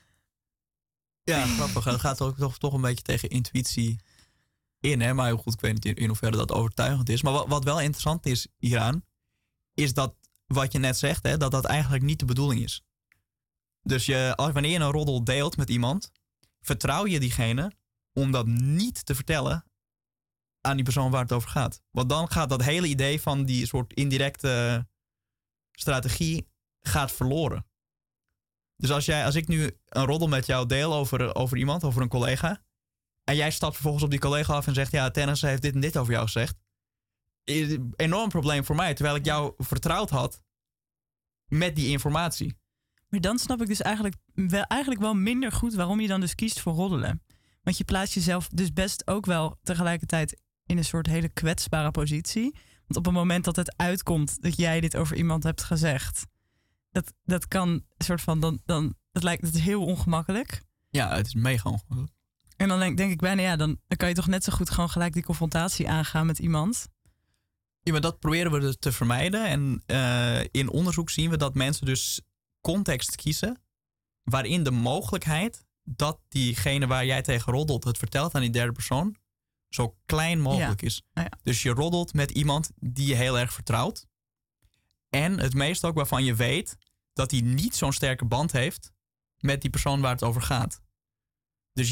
Ja, grappig. Het gaat ook toch een beetje tegen intuïtie in. Hè? Maar heel goed, ik weet niet in hoeverre dat overtuigend is. Maar wat wel interessant is hieraan, is dat wat je net zegt, hè, dat eigenlijk niet de bedoeling is. Dus wanneer je een roddel deelt met iemand, vertrouw je diegene om dat niet te vertellen aan die persoon waar het over gaat. Want dan gaat dat hele idee van die soort indirecte strategie gaat verloren. Dus als ik nu een roddel met jou deel over iemand, over een collega, en jij stapt vervolgens op die collega af en zegt, ja, Tennis heeft dit en dit over jou gezegd, is een enorm probleem voor mij, terwijl ik jou vertrouwd had met die informatie. Maar dan snap ik dus eigenlijk wel minder goed waarom je dan dus kiest voor roddelen. Want je plaatst jezelf dus best ook wel tegelijkertijd in een soort hele kwetsbare positie. Want op het moment dat het uitkomt dat jij dit over iemand hebt gezegd, dat kan een soort van, dan lijkt het heel ongemakkelijk. Ja, het is mega ongemakkelijk. En dan denk ik bijna, dan kan je toch net zo goed gewoon gelijk die confrontatie aangaan met iemand. Ja, maar dat proberen we dus te vermijden. En in onderzoek zien we dat mensen dus context kiezen waarin de mogelijkheid dat diegene waar jij tegen roddelt het vertelt aan die derde persoon zo klein mogelijk is. Ja. Dus je roddelt met iemand die je heel erg vertrouwt. En het meest ook waarvan je weet dat hij niet zo'n sterke band heeft met die persoon waar het over gaat. Dus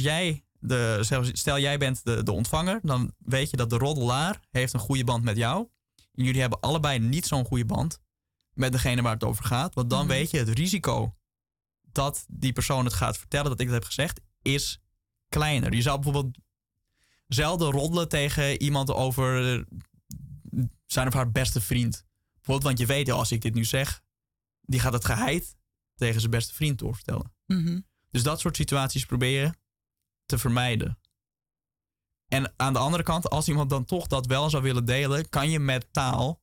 stel jij bent de ontvanger, dan weet je dat de roddelaar heeft een goede band met jou. En jullie hebben allebei niet zo'n goede band met degene waar het over gaat. Want dan weet je het risico dat die persoon het gaat vertellen, dat ik het heb gezegd, is kleiner. Je zou bijvoorbeeld zelden roddelen tegen iemand over zijn of haar beste vriend. Bijvoorbeeld, want je weet, ja, als ik dit nu zeg, die gaat het geheid tegen zijn beste vriend doorvertellen. Mhm. Dus dat soort situaties probeer je te vermijden. En aan de andere kant, als iemand dan toch dat wel zou willen delen, kan je met taal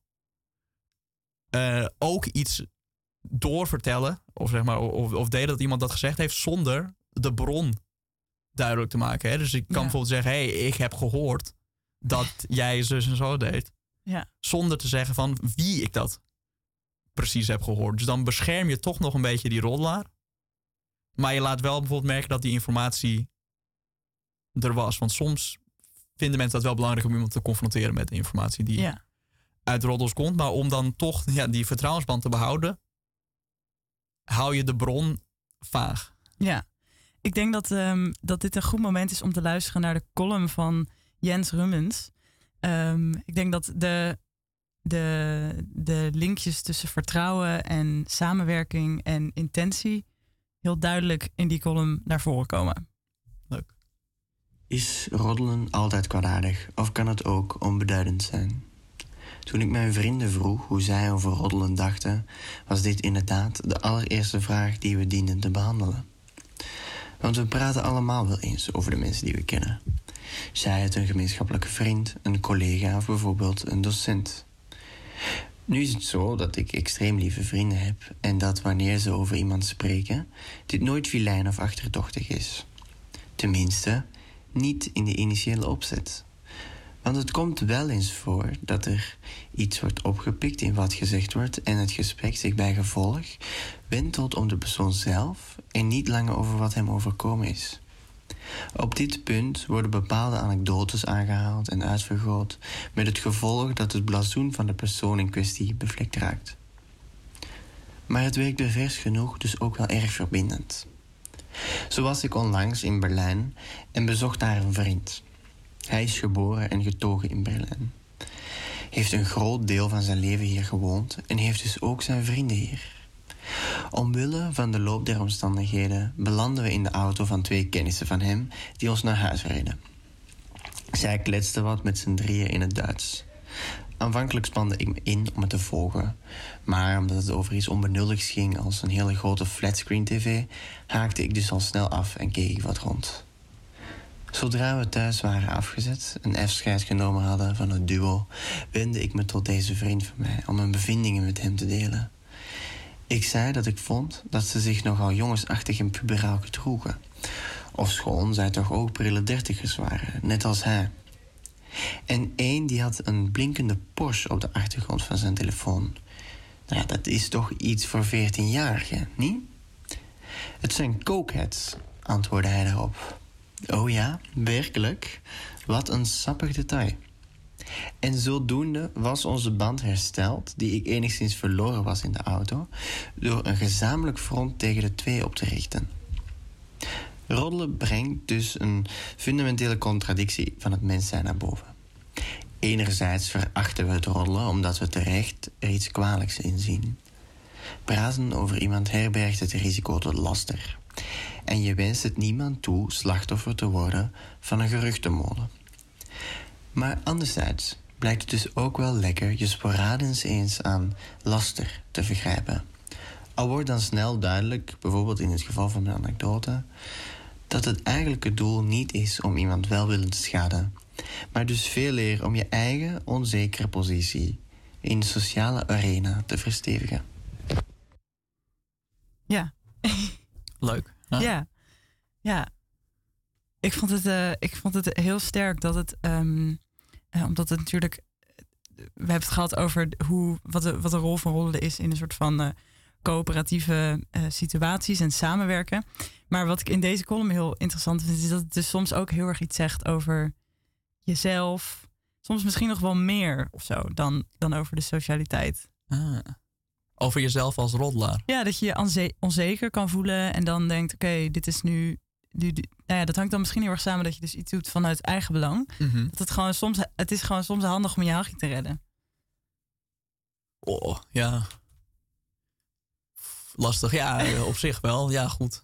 ook iets doorvertellen. Of, zeg maar, of delen dat iemand dat gezegd heeft zonder de bron duidelijk te maken. Hè? Dus ik kan bijvoorbeeld zeggen, hey, ik heb gehoord dat jij zus en zo deed. Ja. Zonder te zeggen van wie ik dat precies heb gehoord. Dus dan bescherm je toch nog een beetje die roddelaar. Maar je laat wel bijvoorbeeld merken dat die informatie er was. Want soms vinden mensen dat wel belangrijk om iemand te confronteren met de informatie die uit roddels komt. Maar om dan toch die vertrouwensband te behouden, hou je de bron vaag. Ja, ik denk dat dit een goed moment is om te luisteren naar de column van Jens Rummens. Ik denk dat de linkjes tussen vertrouwen en samenwerking en intentie heel duidelijk in die column naar voren komen. Leuk. Is roddelen altijd kwaadaardig of kan het ook onbeduidend zijn? Toen ik mijn vrienden vroeg hoe zij over roddelen dachten, was dit inderdaad de allereerste vraag die we dienden te behandelen. Want we praten allemaal wel eens over de mensen die we kennen. Zij het een gemeenschappelijke vriend, een collega of bijvoorbeeld een docent. Nu is het zo dat ik extreem lieve vrienden heb en dat wanneer ze over iemand spreken, dit nooit vilijn of achterdochtig is. Tenminste, niet in de initiële opzet. Want het komt wel eens voor dat er iets wordt opgepikt in wat gezegd wordt en het gesprek zich bij gevolg wentelt om de persoon zelf en niet langer over wat hem overkomen is. Op dit punt worden bepaalde anekdotes aangehaald en uitvergroot, met het gevolg dat het blazoen van de persoon in kwestie bevlekt raakt. Maar het werkt pervers genoeg dus ook wel erg verbindend. Zo was ik onlangs in Berlijn en bezocht daar een vriend. Hij is geboren en getogen in Berlijn. Heeft een groot deel van zijn leven hier gewoond en heeft dus ook zijn vrienden hier. Omwille van de loop der omstandigheden belanden we in de auto van 2 kennissen van hem die ons naar huis reden. Zij kletsten wat met z'n drieën in het Duits. Aanvankelijk spande ik me in om het te volgen, maar omdat het over iets onbenulligs ging als een hele grote flatscreen tv, haakte ik dus al snel af en keek ik wat rond. Zodra we thuis waren afgezet en afscheid genomen hadden van het duo, wendde ik me tot deze vriend van mij om mijn bevindingen met hem te delen. Ik zei dat ik vond dat ze zich nogal jongensachtig en puberaal gedroegen. Ofschoon zij toch ook prille dertigers waren, net als hij. En één die had een blinkende Porsche op de achtergrond van zijn telefoon. Nou ja, dat is toch iets voor 14-jarigen, niet? Het zijn cokeheads, antwoordde hij daarop. Oh ja, werkelijk? Wat een sappig detail. En zodoende was onze band hersteld, die ik enigszins verloren was in de auto, door een gezamenlijk front tegen de 2 op te richten. Roddelen brengt dus een fundamentele contradictie van het mens zijn naar boven. Enerzijds verachten we het roddelen omdat we terecht er iets kwalijks in zien. Praten over iemand herbergt het risico tot laster. En je wenst het niemand toe slachtoffer te worden van een geruchtenmolen. Maar anderzijds blijkt het dus ook wel lekker je sporadisch eens aan laster te vergrijpen. Al wordt dan snel duidelijk, bijvoorbeeld in het geval van mijn anekdote, dat het eigenlijke doel niet is om iemand welwillend te schaden, maar dus veel eer om je eigen onzekere positie in de sociale arena te verstevigen. Ja. Leuk. Ja. Ik vond het heel sterk dat het, omdat het natuurlijk, we hebben het gehad over wat de rol van roddelen is in een soort van coöperatieve situaties en samenwerken. Maar wat ik in deze column heel interessant vind, is dat het dus soms ook heel erg iets zegt over jezelf. Soms misschien nog wel meer of zo dan over de socialiteit. Over jezelf als roddelaar. Ja, dat je je onzeker kan voelen en dan denkt, oké, dit is nu. Nou ja, dat hangt dan misschien heel erg samen dat je dus iets doet vanuit eigen belang. Mm-hmm. Het is gewoon soms handig om je hachje te redden. Oh, ja. Lastig, ja, op zich wel. Ja, goed.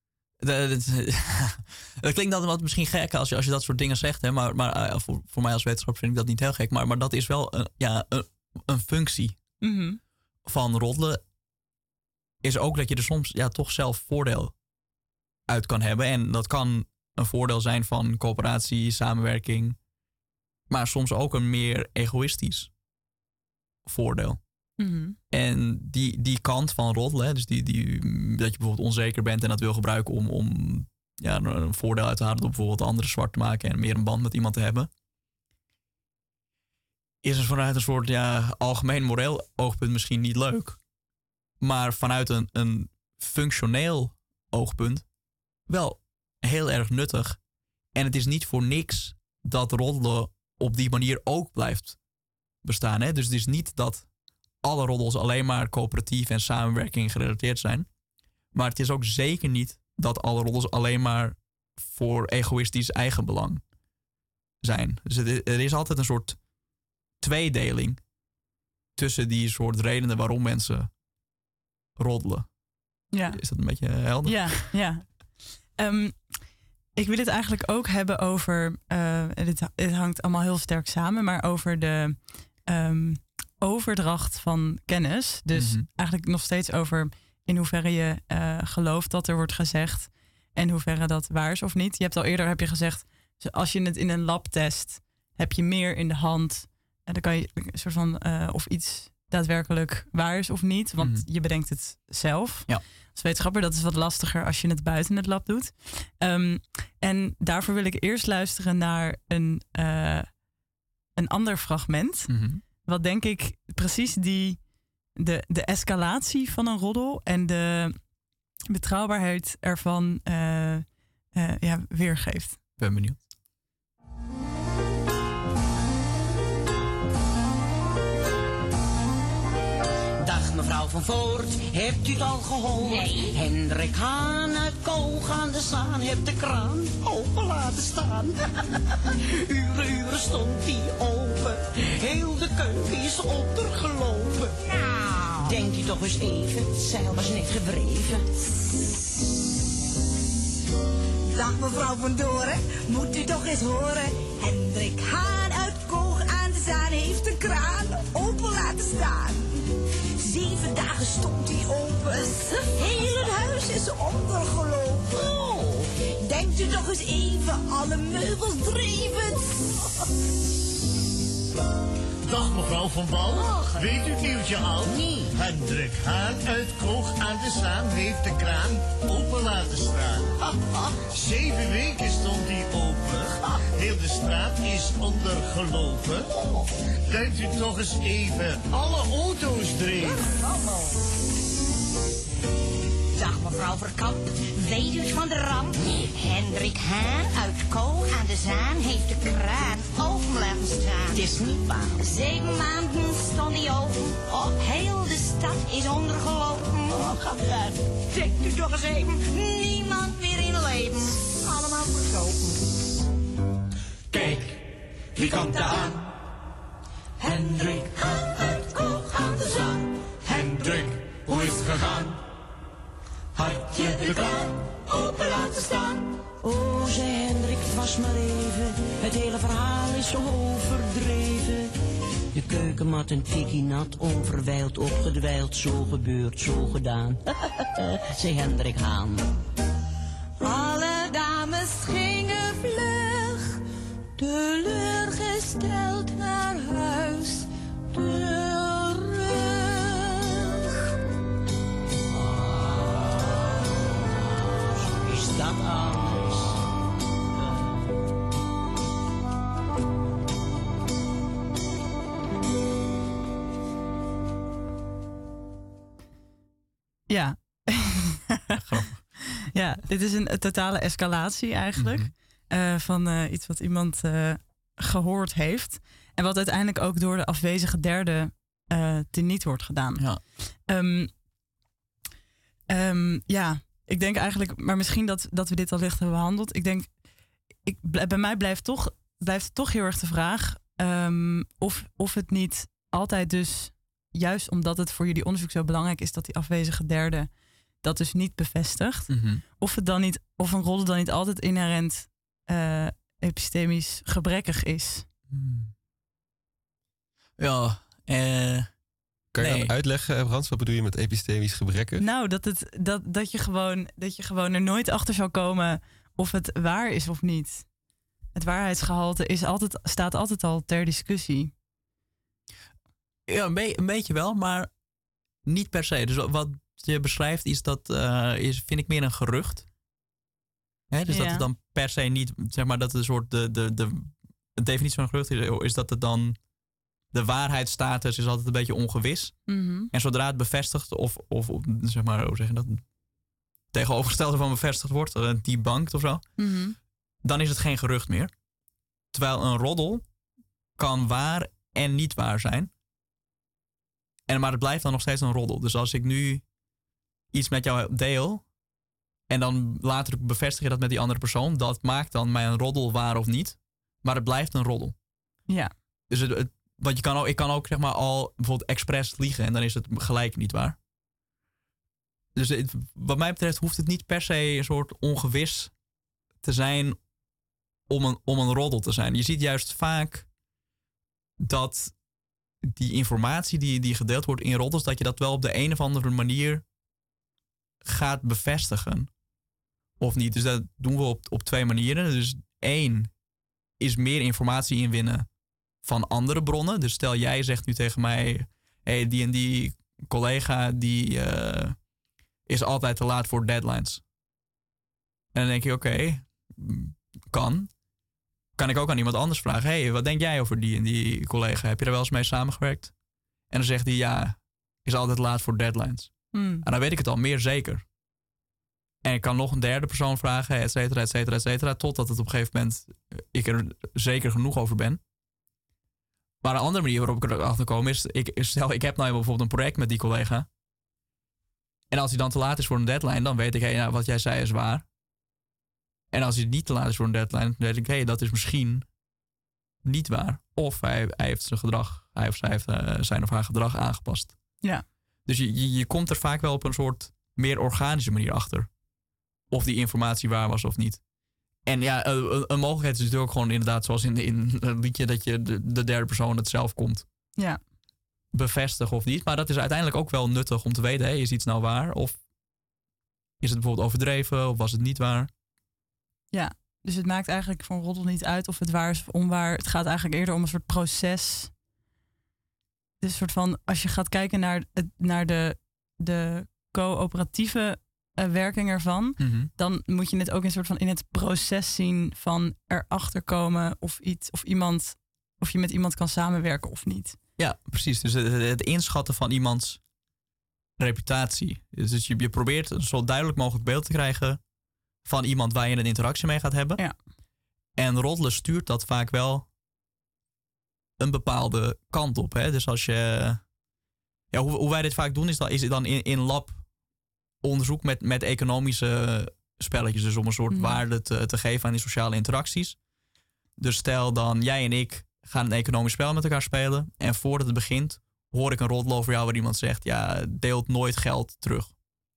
Dat klinkt dan wat misschien gek als je dat soort dingen zegt. Hè? Maar voor mij als wetenschapper vind ik dat niet heel gek. Maar dat is wel een functie van roddelen is ook dat je er soms toch zelf voordeel uit kan hebben. En dat kan een voordeel zijn van coöperatie, samenwerking, maar soms ook een meer egoïstisch voordeel. En die kant van roddelen, dus dat je bijvoorbeeld onzeker bent en dat wil gebruiken om een voordeel uit te halen door bijvoorbeeld anderen zwart te maken en meer een band met iemand te hebben, is vanuit een soort algemeen moreel oogpunt misschien niet leuk. Maar vanuit een functioneel oogpunt wel heel erg nuttig. En het is niet voor niks dat roddelen op die manier ook blijft bestaan. Hè? Dus het is niet dat alle roddels alleen maar coöperatief en samenwerking gerelateerd zijn. Maar het is ook zeker niet dat alle roddels alleen maar voor egoïstisch eigenbelang zijn. Dus er is altijd een soort tweedeling tussen die soort redenen waarom mensen roddelen. Ja. Is dat een beetje helder? Ja. Ik wil het eigenlijk ook hebben over, dit hangt allemaal heel sterk samen, maar over de overdracht van kennis. Dus eigenlijk nog steeds over in hoeverre je gelooft dat er wordt gezegd en hoeverre dat waar is of niet. Je hebt al eerder gezegd, als je het in een lab test, heb je meer in de hand. En dan kan je een soort van of iets daadwerkelijk waar is of niet, want je bedenkt het zelf. Ja. Als wetenschapper, dat is wat lastiger als je het buiten het lab doet. En daarvoor wil ik eerst luisteren naar een ander fragment. Wat denk ik precies de escalatie van een roddel en de betrouwbaarheid ervan weergeeft. Ben benieuwd. Dag mevrouw van Voort, hebt u het al gehoord? Nee. Hendrik Haan uit Koog aan de Zaan heeft de kraan open laten staan. Uren stond die open, heel de keuken is ondergelopen. Nou. Denkt u toch eens even, het zeil was net gewreven. Dag mevrouw van Doren, moet u toch eens horen. Hendrik Haan uit Koog aan de Zaan heeft de kraan open laten staan. 7 dagen stond hij open, heel het huis is ondergelopen. Oh, denkt u toch eens even, alle meubels dreven. Dag mevrouw van Bal, weet u het nieuwtje al? Nee. Hendrik Haan uit Koog aan de Zaan heeft de kraan open laten staan. 7 weken stond die open, heel de straat is ondergelopen. Denkt u toch eens even, alle auto's dreven. Dag mevrouw Verkamp, weet u het van de ramp? Hendrik Haan uit Koog aan de Zaan heeft de kraan open laten staan. Het is niet waar. 7 maanden stond hij open, heel de stad is ondergelopen. Gaat u uit. Denkt u toch eens even, niemand meer in leven. Allemaal verkopen. Kijk, wie komt daar aan? Hendrik Haan uit Koog aan de Zaan. Hendrik, hoe is het gegaan? Had je de kraan open laten staan? Oh, zei Hendrik, het was maar even. Het hele verhaal is zo overdreven. De keukenmat en fikkie nat, onverwijld, opgedwijld. Zo gebeurd, zo gedaan. Zei Hendrik Haan. Alle dames gingen vlug, teleurgesteld naar huis terug. Is dat alles? Ja. Ja, dit is een totale escalatie eigenlijk. Van iets wat iemand gehoord heeft. En wat uiteindelijk ook door de afwezige derde teniet wordt gedaan. Ja. Ja, ik denk eigenlijk, maar misschien dat we dit al licht hebben behandeld. Ik denk, bij mij blijft het toch heel erg de vraag of het niet altijd dus, juist omdat het voor jullie onderzoek zo belangrijk is dat die afwezige derde dat dus niet bevestigt. Of een roddel dan niet altijd inherent epistemisch gebrekkig is. Ja, Kan je dat uitleggen, Frans? Wat bedoel je met epistemisch gebrekkig? Nou, dat je gewoon er nooit achter zou komen of het waar is of niet. Het waarheidsgehalte staat altijd al ter discussie. Ja, een beetje wel, maar niet per se. Dus wat je beschrijft vind ik meer een gerucht. Hè? Dus dat het dan per se niet, zeg maar, dat een soort de definitie van een gerucht is dat het dan de waarheidsstatus is altijd een beetje ongewis. Mm-hmm. En zodra het bevestigd of zeg maar, hoe zeg je dat, tegenovergestelde van bevestigd wordt, debunked of zo, dan is het geen gerucht meer. Terwijl een roddel kan waar en niet waar zijn. Maar het blijft dan nog steeds een roddel. Dus als ik nu iets met jou deel en dan later bevestig je dat met die andere persoon, dat maakt dan mijn roddel waar of niet. Maar het blijft een roddel. Ja. Dus ik kan ook zeg maar al bijvoorbeeld expres liegen en dan is het gelijk niet waar. Dus wat mij betreft hoeft het niet per se een soort ongewis te zijn om een roddel te zijn. Je ziet juist vaak dat die informatie die gedeeld wordt in roddels, dat je dat wel op de een of andere manier gaat bevestigen. Of niet. Dus dat doen we op 2 manieren. Dus 1 is meer informatie inwinnen van andere bronnen. Dus stel jij zegt nu tegen mij, hey, die en die collega die is altijd te laat voor deadlines. En dan denk je, oké, kan ik ook aan iemand anders vragen, hey, wat denk jij over die en die collega? Heb je er wel eens mee samengewerkt? En dan zegt hij, ja, is altijd laat voor deadlines. En dan weet ik het al meer zeker. En ik kan nog een derde persoon vragen, et cetera, et cetera, et cetera, totdat het op een gegeven moment ik er zeker genoeg over ben. Maar een andere manier waarop ik erachter kom is, ik heb nou bijvoorbeeld een project met die collega. En als hij dan te laat is voor een deadline, dan weet ik, hey, nou, wat jij zei is waar. En als hij niet te laat is voor een deadline, dan denk ik, hey, dat is misschien niet waar. Of hij heeft zijn gedrag, hij of zij heeft zijn of haar gedrag aangepast. Ja. Dus je komt er vaak wel op een soort meer organische manier achter. Of die informatie waar was of niet. En ja, een mogelijkheid is natuurlijk ook gewoon inderdaad, zoals in het liedje, dat je de derde persoon het zelf komt. Ja. Bevestigen of niet. Maar dat is uiteindelijk ook wel nuttig om te weten, hey, is iets nou waar? Of is het bijvoorbeeld overdreven? Of was het niet waar? Ja, dus het maakt eigenlijk van roddel niet uit of het waar is of onwaar. Het gaat eigenlijk eerder om een soort proces. Dus een soort van, als je gaat kijken naar de coöperatieve werking ervan, dan moet je het ook een soort van in het proces zien van erachter komen of je met iemand kan samenwerken of niet. Ja, precies. Dus het inschatten van iemands reputatie. Dus je probeert een zo duidelijk mogelijk beeld te krijgen van iemand waar je een interactie mee gaat hebben. Ja. En roddelen stuurt dat vaak wel een bepaalde kant op. Hè? Dus als je... Ja, hoe wij dit vaak doen is dan in lab onderzoek met economische spelletjes. Dus om een soort waarde te geven aan die sociale interacties. Dus stel dan, jij en ik gaan een economisch spel met elkaar spelen. En voordat het begint, hoor ik een roddel over jou waar iemand zegt, ja, deelt nooit geld terug.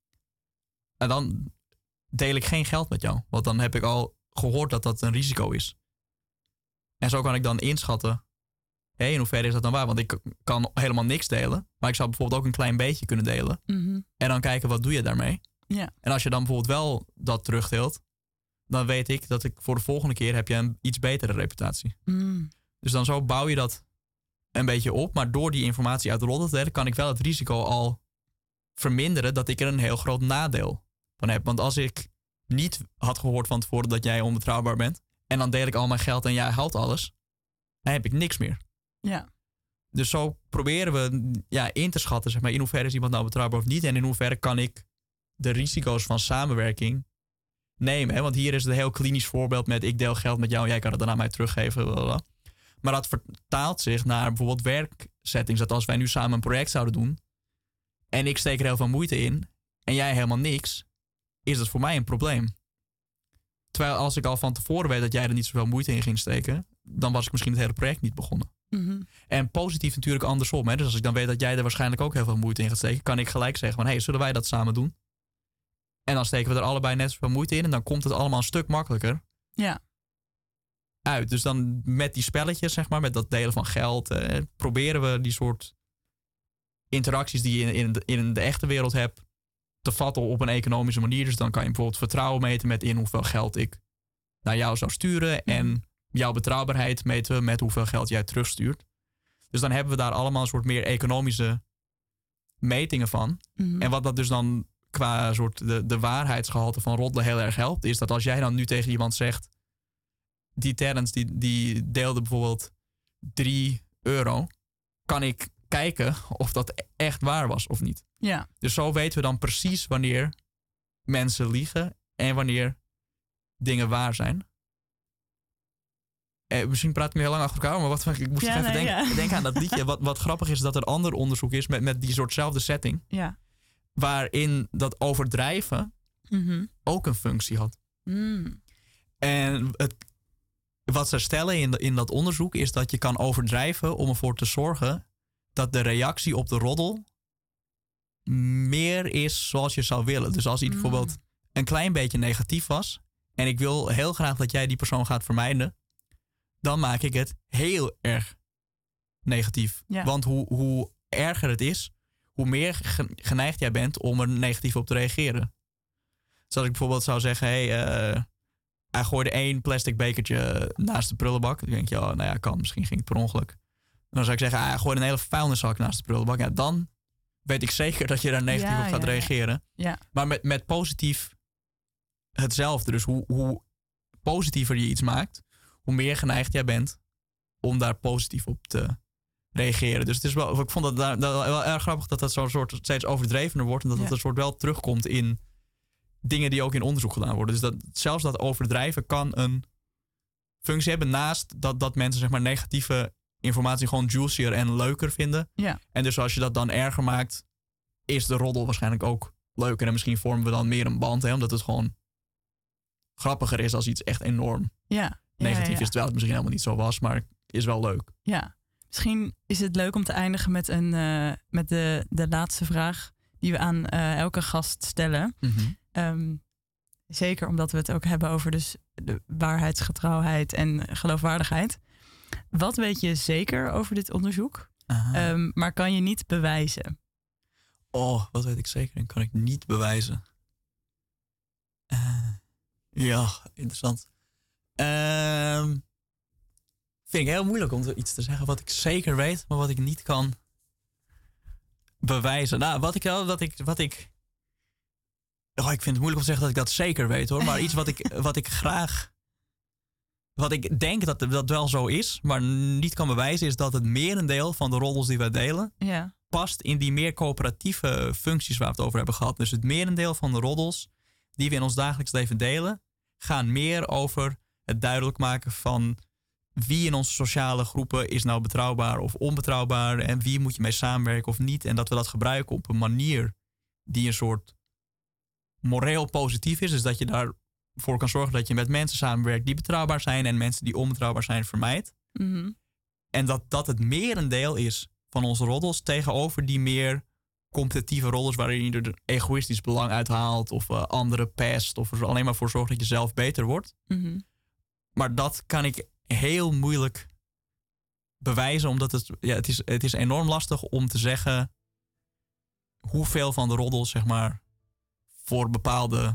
En dan deel ik geen geld met jou. Want dan heb ik al gehoord dat dat een risico is. En zo kan ik dan inschatten, in hoeverre is dat dan waar? Want ik kan helemaal niks delen. Maar ik zou bijvoorbeeld ook een klein beetje kunnen delen. En dan kijken, wat doe je daarmee? Ja. En als je dan bijvoorbeeld wel dat terugdeelt, dan weet ik dat ik voor de volgende keer heb je een iets betere reputatie. Dus dan zo bouw je dat een beetje op. Maar door die informatie uit de roddel te delen, kan ik wel het risico al verminderen dat ik er een heel groot nadeel van heb. Want als ik niet had gehoord van tevoren dat jij onbetrouwbaar bent, en dan deel ik al mijn geld en jij houdt alles, dan heb ik niks meer. Ja. Dus zo proberen we in te schatten, zeg maar, in hoeverre is iemand nou betrouwbaar of niet. En in hoeverre kan ik de risico's van samenwerking nemen. Hè? Want hier is het een heel klinisch voorbeeld met ik deel geld met jou en jij kan het dan aan mij teruggeven. Blablabla. Maar dat vertaalt zich naar bijvoorbeeld werksettings. Dat als wij nu samen een project zouden doen en ik steek er heel veel moeite in en jij helemaal niks, is dat voor mij een probleem. Terwijl als ik al van tevoren weet dat jij er niet zoveel moeite in ging steken, dan was ik misschien het hele project niet begonnen. En positief natuurlijk andersom. Hè? Dus als ik dan weet dat jij er waarschijnlijk ook heel veel moeite in gaat steken, kan ik gelijk zeggen van, hey, zullen wij dat samen doen? En dan steken we er allebei net zoveel moeite in en dan komt het allemaal een stuk makkelijker uit. Dus dan met die spelletjes, zeg maar, met dat delen van geld, proberen we die soort interacties die je in de echte wereld hebt te vatten op een economische manier. Dus dan kan je bijvoorbeeld vertrouwen meten met in hoeveel geld ik naar jou zou sturen. En jouw betrouwbaarheid meten met hoeveel geld jij terugstuurt. Dus dan hebben we daar allemaal een soort meer economische metingen van. En wat dat dus dan qua soort de waarheidsgehalte van roddelen heel erg helpt, is dat als jij dan nu tegen iemand zegt, die Terrence die deelde bijvoorbeeld €3, kan ik kijken of dat echt waar was of niet. Ja. Dus zo weten we dan precies wanneer mensen liegen en wanneer dingen waar zijn. Misschien praat ik nu heel lang achter elkaar, maar ik moest even denken aan dat liedje. Wat grappig is dat er ander onderzoek is met die soortzelfde setting. Ja. Waarin dat overdrijven ook een functie had. En wat ze stellen in dat onderzoek is dat je kan overdrijven om ervoor te zorgen dat de reactie op de roddel meer is zoals je zou willen. Dus als iets bijvoorbeeld een klein beetje negatief was en ik wil heel graag dat jij die persoon gaat vermijden, dan maak ik het heel erg negatief. Ja. Want hoe erger het is, hoe meer geneigd jij bent om er negatief op te reageren. Dus als ik bijvoorbeeld zou zeggen, hij gooide 1 plastic bekertje naast de prullenbak. Dan denk je, kan, misschien ging het per ongeluk. Dan zou ik zeggen, hij gooide een hele vuilniszak naast de prullenbak. Ja, dan weet ik zeker dat je daar negatief op gaat reageren. Ja. Maar met positief hetzelfde. Dus hoe positiever je iets maakt, hoe meer geneigd jij bent om daar positief op te reageren. Dus het is wel, ik vond dat wel erg grappig dat dat zo'n soort steeds overdrevener wordt. En dat het een soort wel terugkomt in dingen die ook in onderzoek gedaan worden. Dus zelfs dat overdrijven kan een functie hebben naast dat mensen zeg maar negatieve informatie gewoon juicier en leuker vinden. Ja. En dus als je dat dan erger maakt, is de roddel waarschijnlijk ook leuker. En misschien vormen we dan meer een band, omdat het gewoon grappiger is als iets echt enorm negatief is. Terwijl het misschien helemaal niet zo was, maar is wel leuk. Ja, misschien is het leuk om te eindigen met de laatste vraag die we aan elke gast stellen. Zeker omdat we het ook hebben over dus de waarheidsgetrouwheid en geloofwaardigheid. Wat weet je zeker over dit onderzoek, maar kan je niet bewijzen? Oh, wat weet ik zeker en kan ik niet bewijzen? Ja, interessant. Vind ik heel moeilijk om iets te zeggen wat ik zeker weet, maar wat ik niet kan bewijzen. Nou, ik vind het moeilijk om te zeggen dat ik dat zeker weet, hoor. Maar iets wat ik denk dat wel zo is, maar niet kan bewijzen, is dat het merendeel van de roddels die wij delen past in die meer coöperatieve functies waar we het over hebben gehad. Dus het merendeel van de roddels die we in ons dagelijks leven delen, gaan meer over het duidelijk maken van wie in onze sociale groepen is nou betrouwbaar of onbetrouwbaar en wie moet je mee samenwerken of niet. En dat we dat gebruiken op een manier die een soort moreel positief is. Dus dat je daarvoor kan zorgen dat je met mensen samenwerkt die betrouwbaar zijn en mensen die onbetrouwbaar zijn vermijdt. En dat het merendeel is van onze roddels tegenover die meer competitieve roddels waarin je er egoïstisch belang uit haalt of anderen pest of er alleen maar voor zorgt dat je zelf beter wordt. Maar dat kan ik heel moeilijk bewijzen, omdat het is enorm lastig om te zeggen hoeveel van de roddels zeg maar voor bepaalde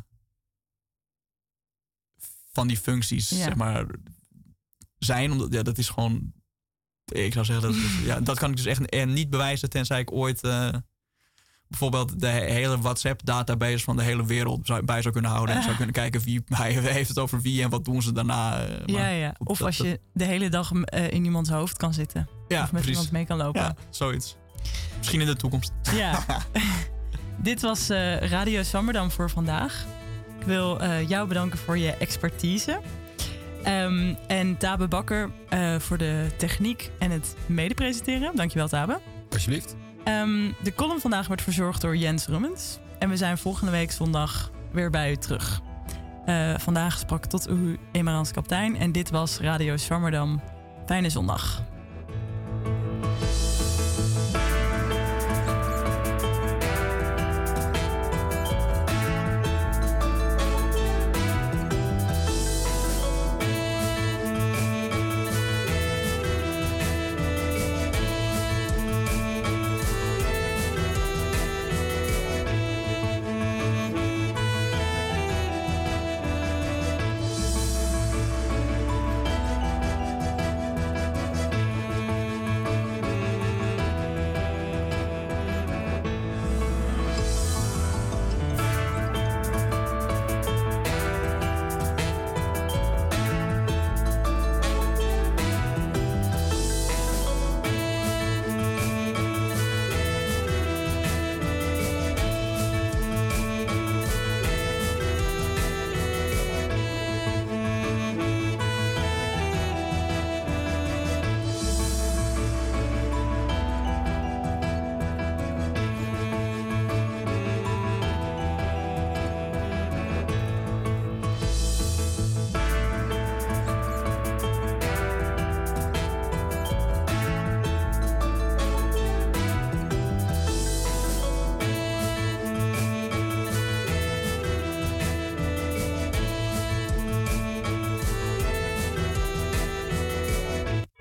van die functies zeg maar zijn. Omdat dat is gewoon, ik zou zeggen dat kan ik dus echt niet bewijzen tenzij ik ooit bijvoorbeeld de hele WhatsApp-database van de hele wereld bij zou kunnen houden. En zou kunnen kijken wie heeft het over wie en wat doen ze daarna. Of als je de hele dag in iemands hoofd kan zitten. Ja, of met iemand mee kan lopen. Ja, zoiets. Misschien in de toekomst. Ja. Dit was Radio Swammerdam voor vandaag. Ik wil jou bedanken voor je expertise. En Tabe Bakker voor de techniek en het medepresenteren. Dankjewel, Tabe. Alsjeblieft. De column vandaag wordt verzorgd door Jens Rummens. En we zijn volgende week zondag weer bij u terug. Vandaag sprak tot u Emerans Kaptein. En dit was Radio Swammerdam. Fijne zondag.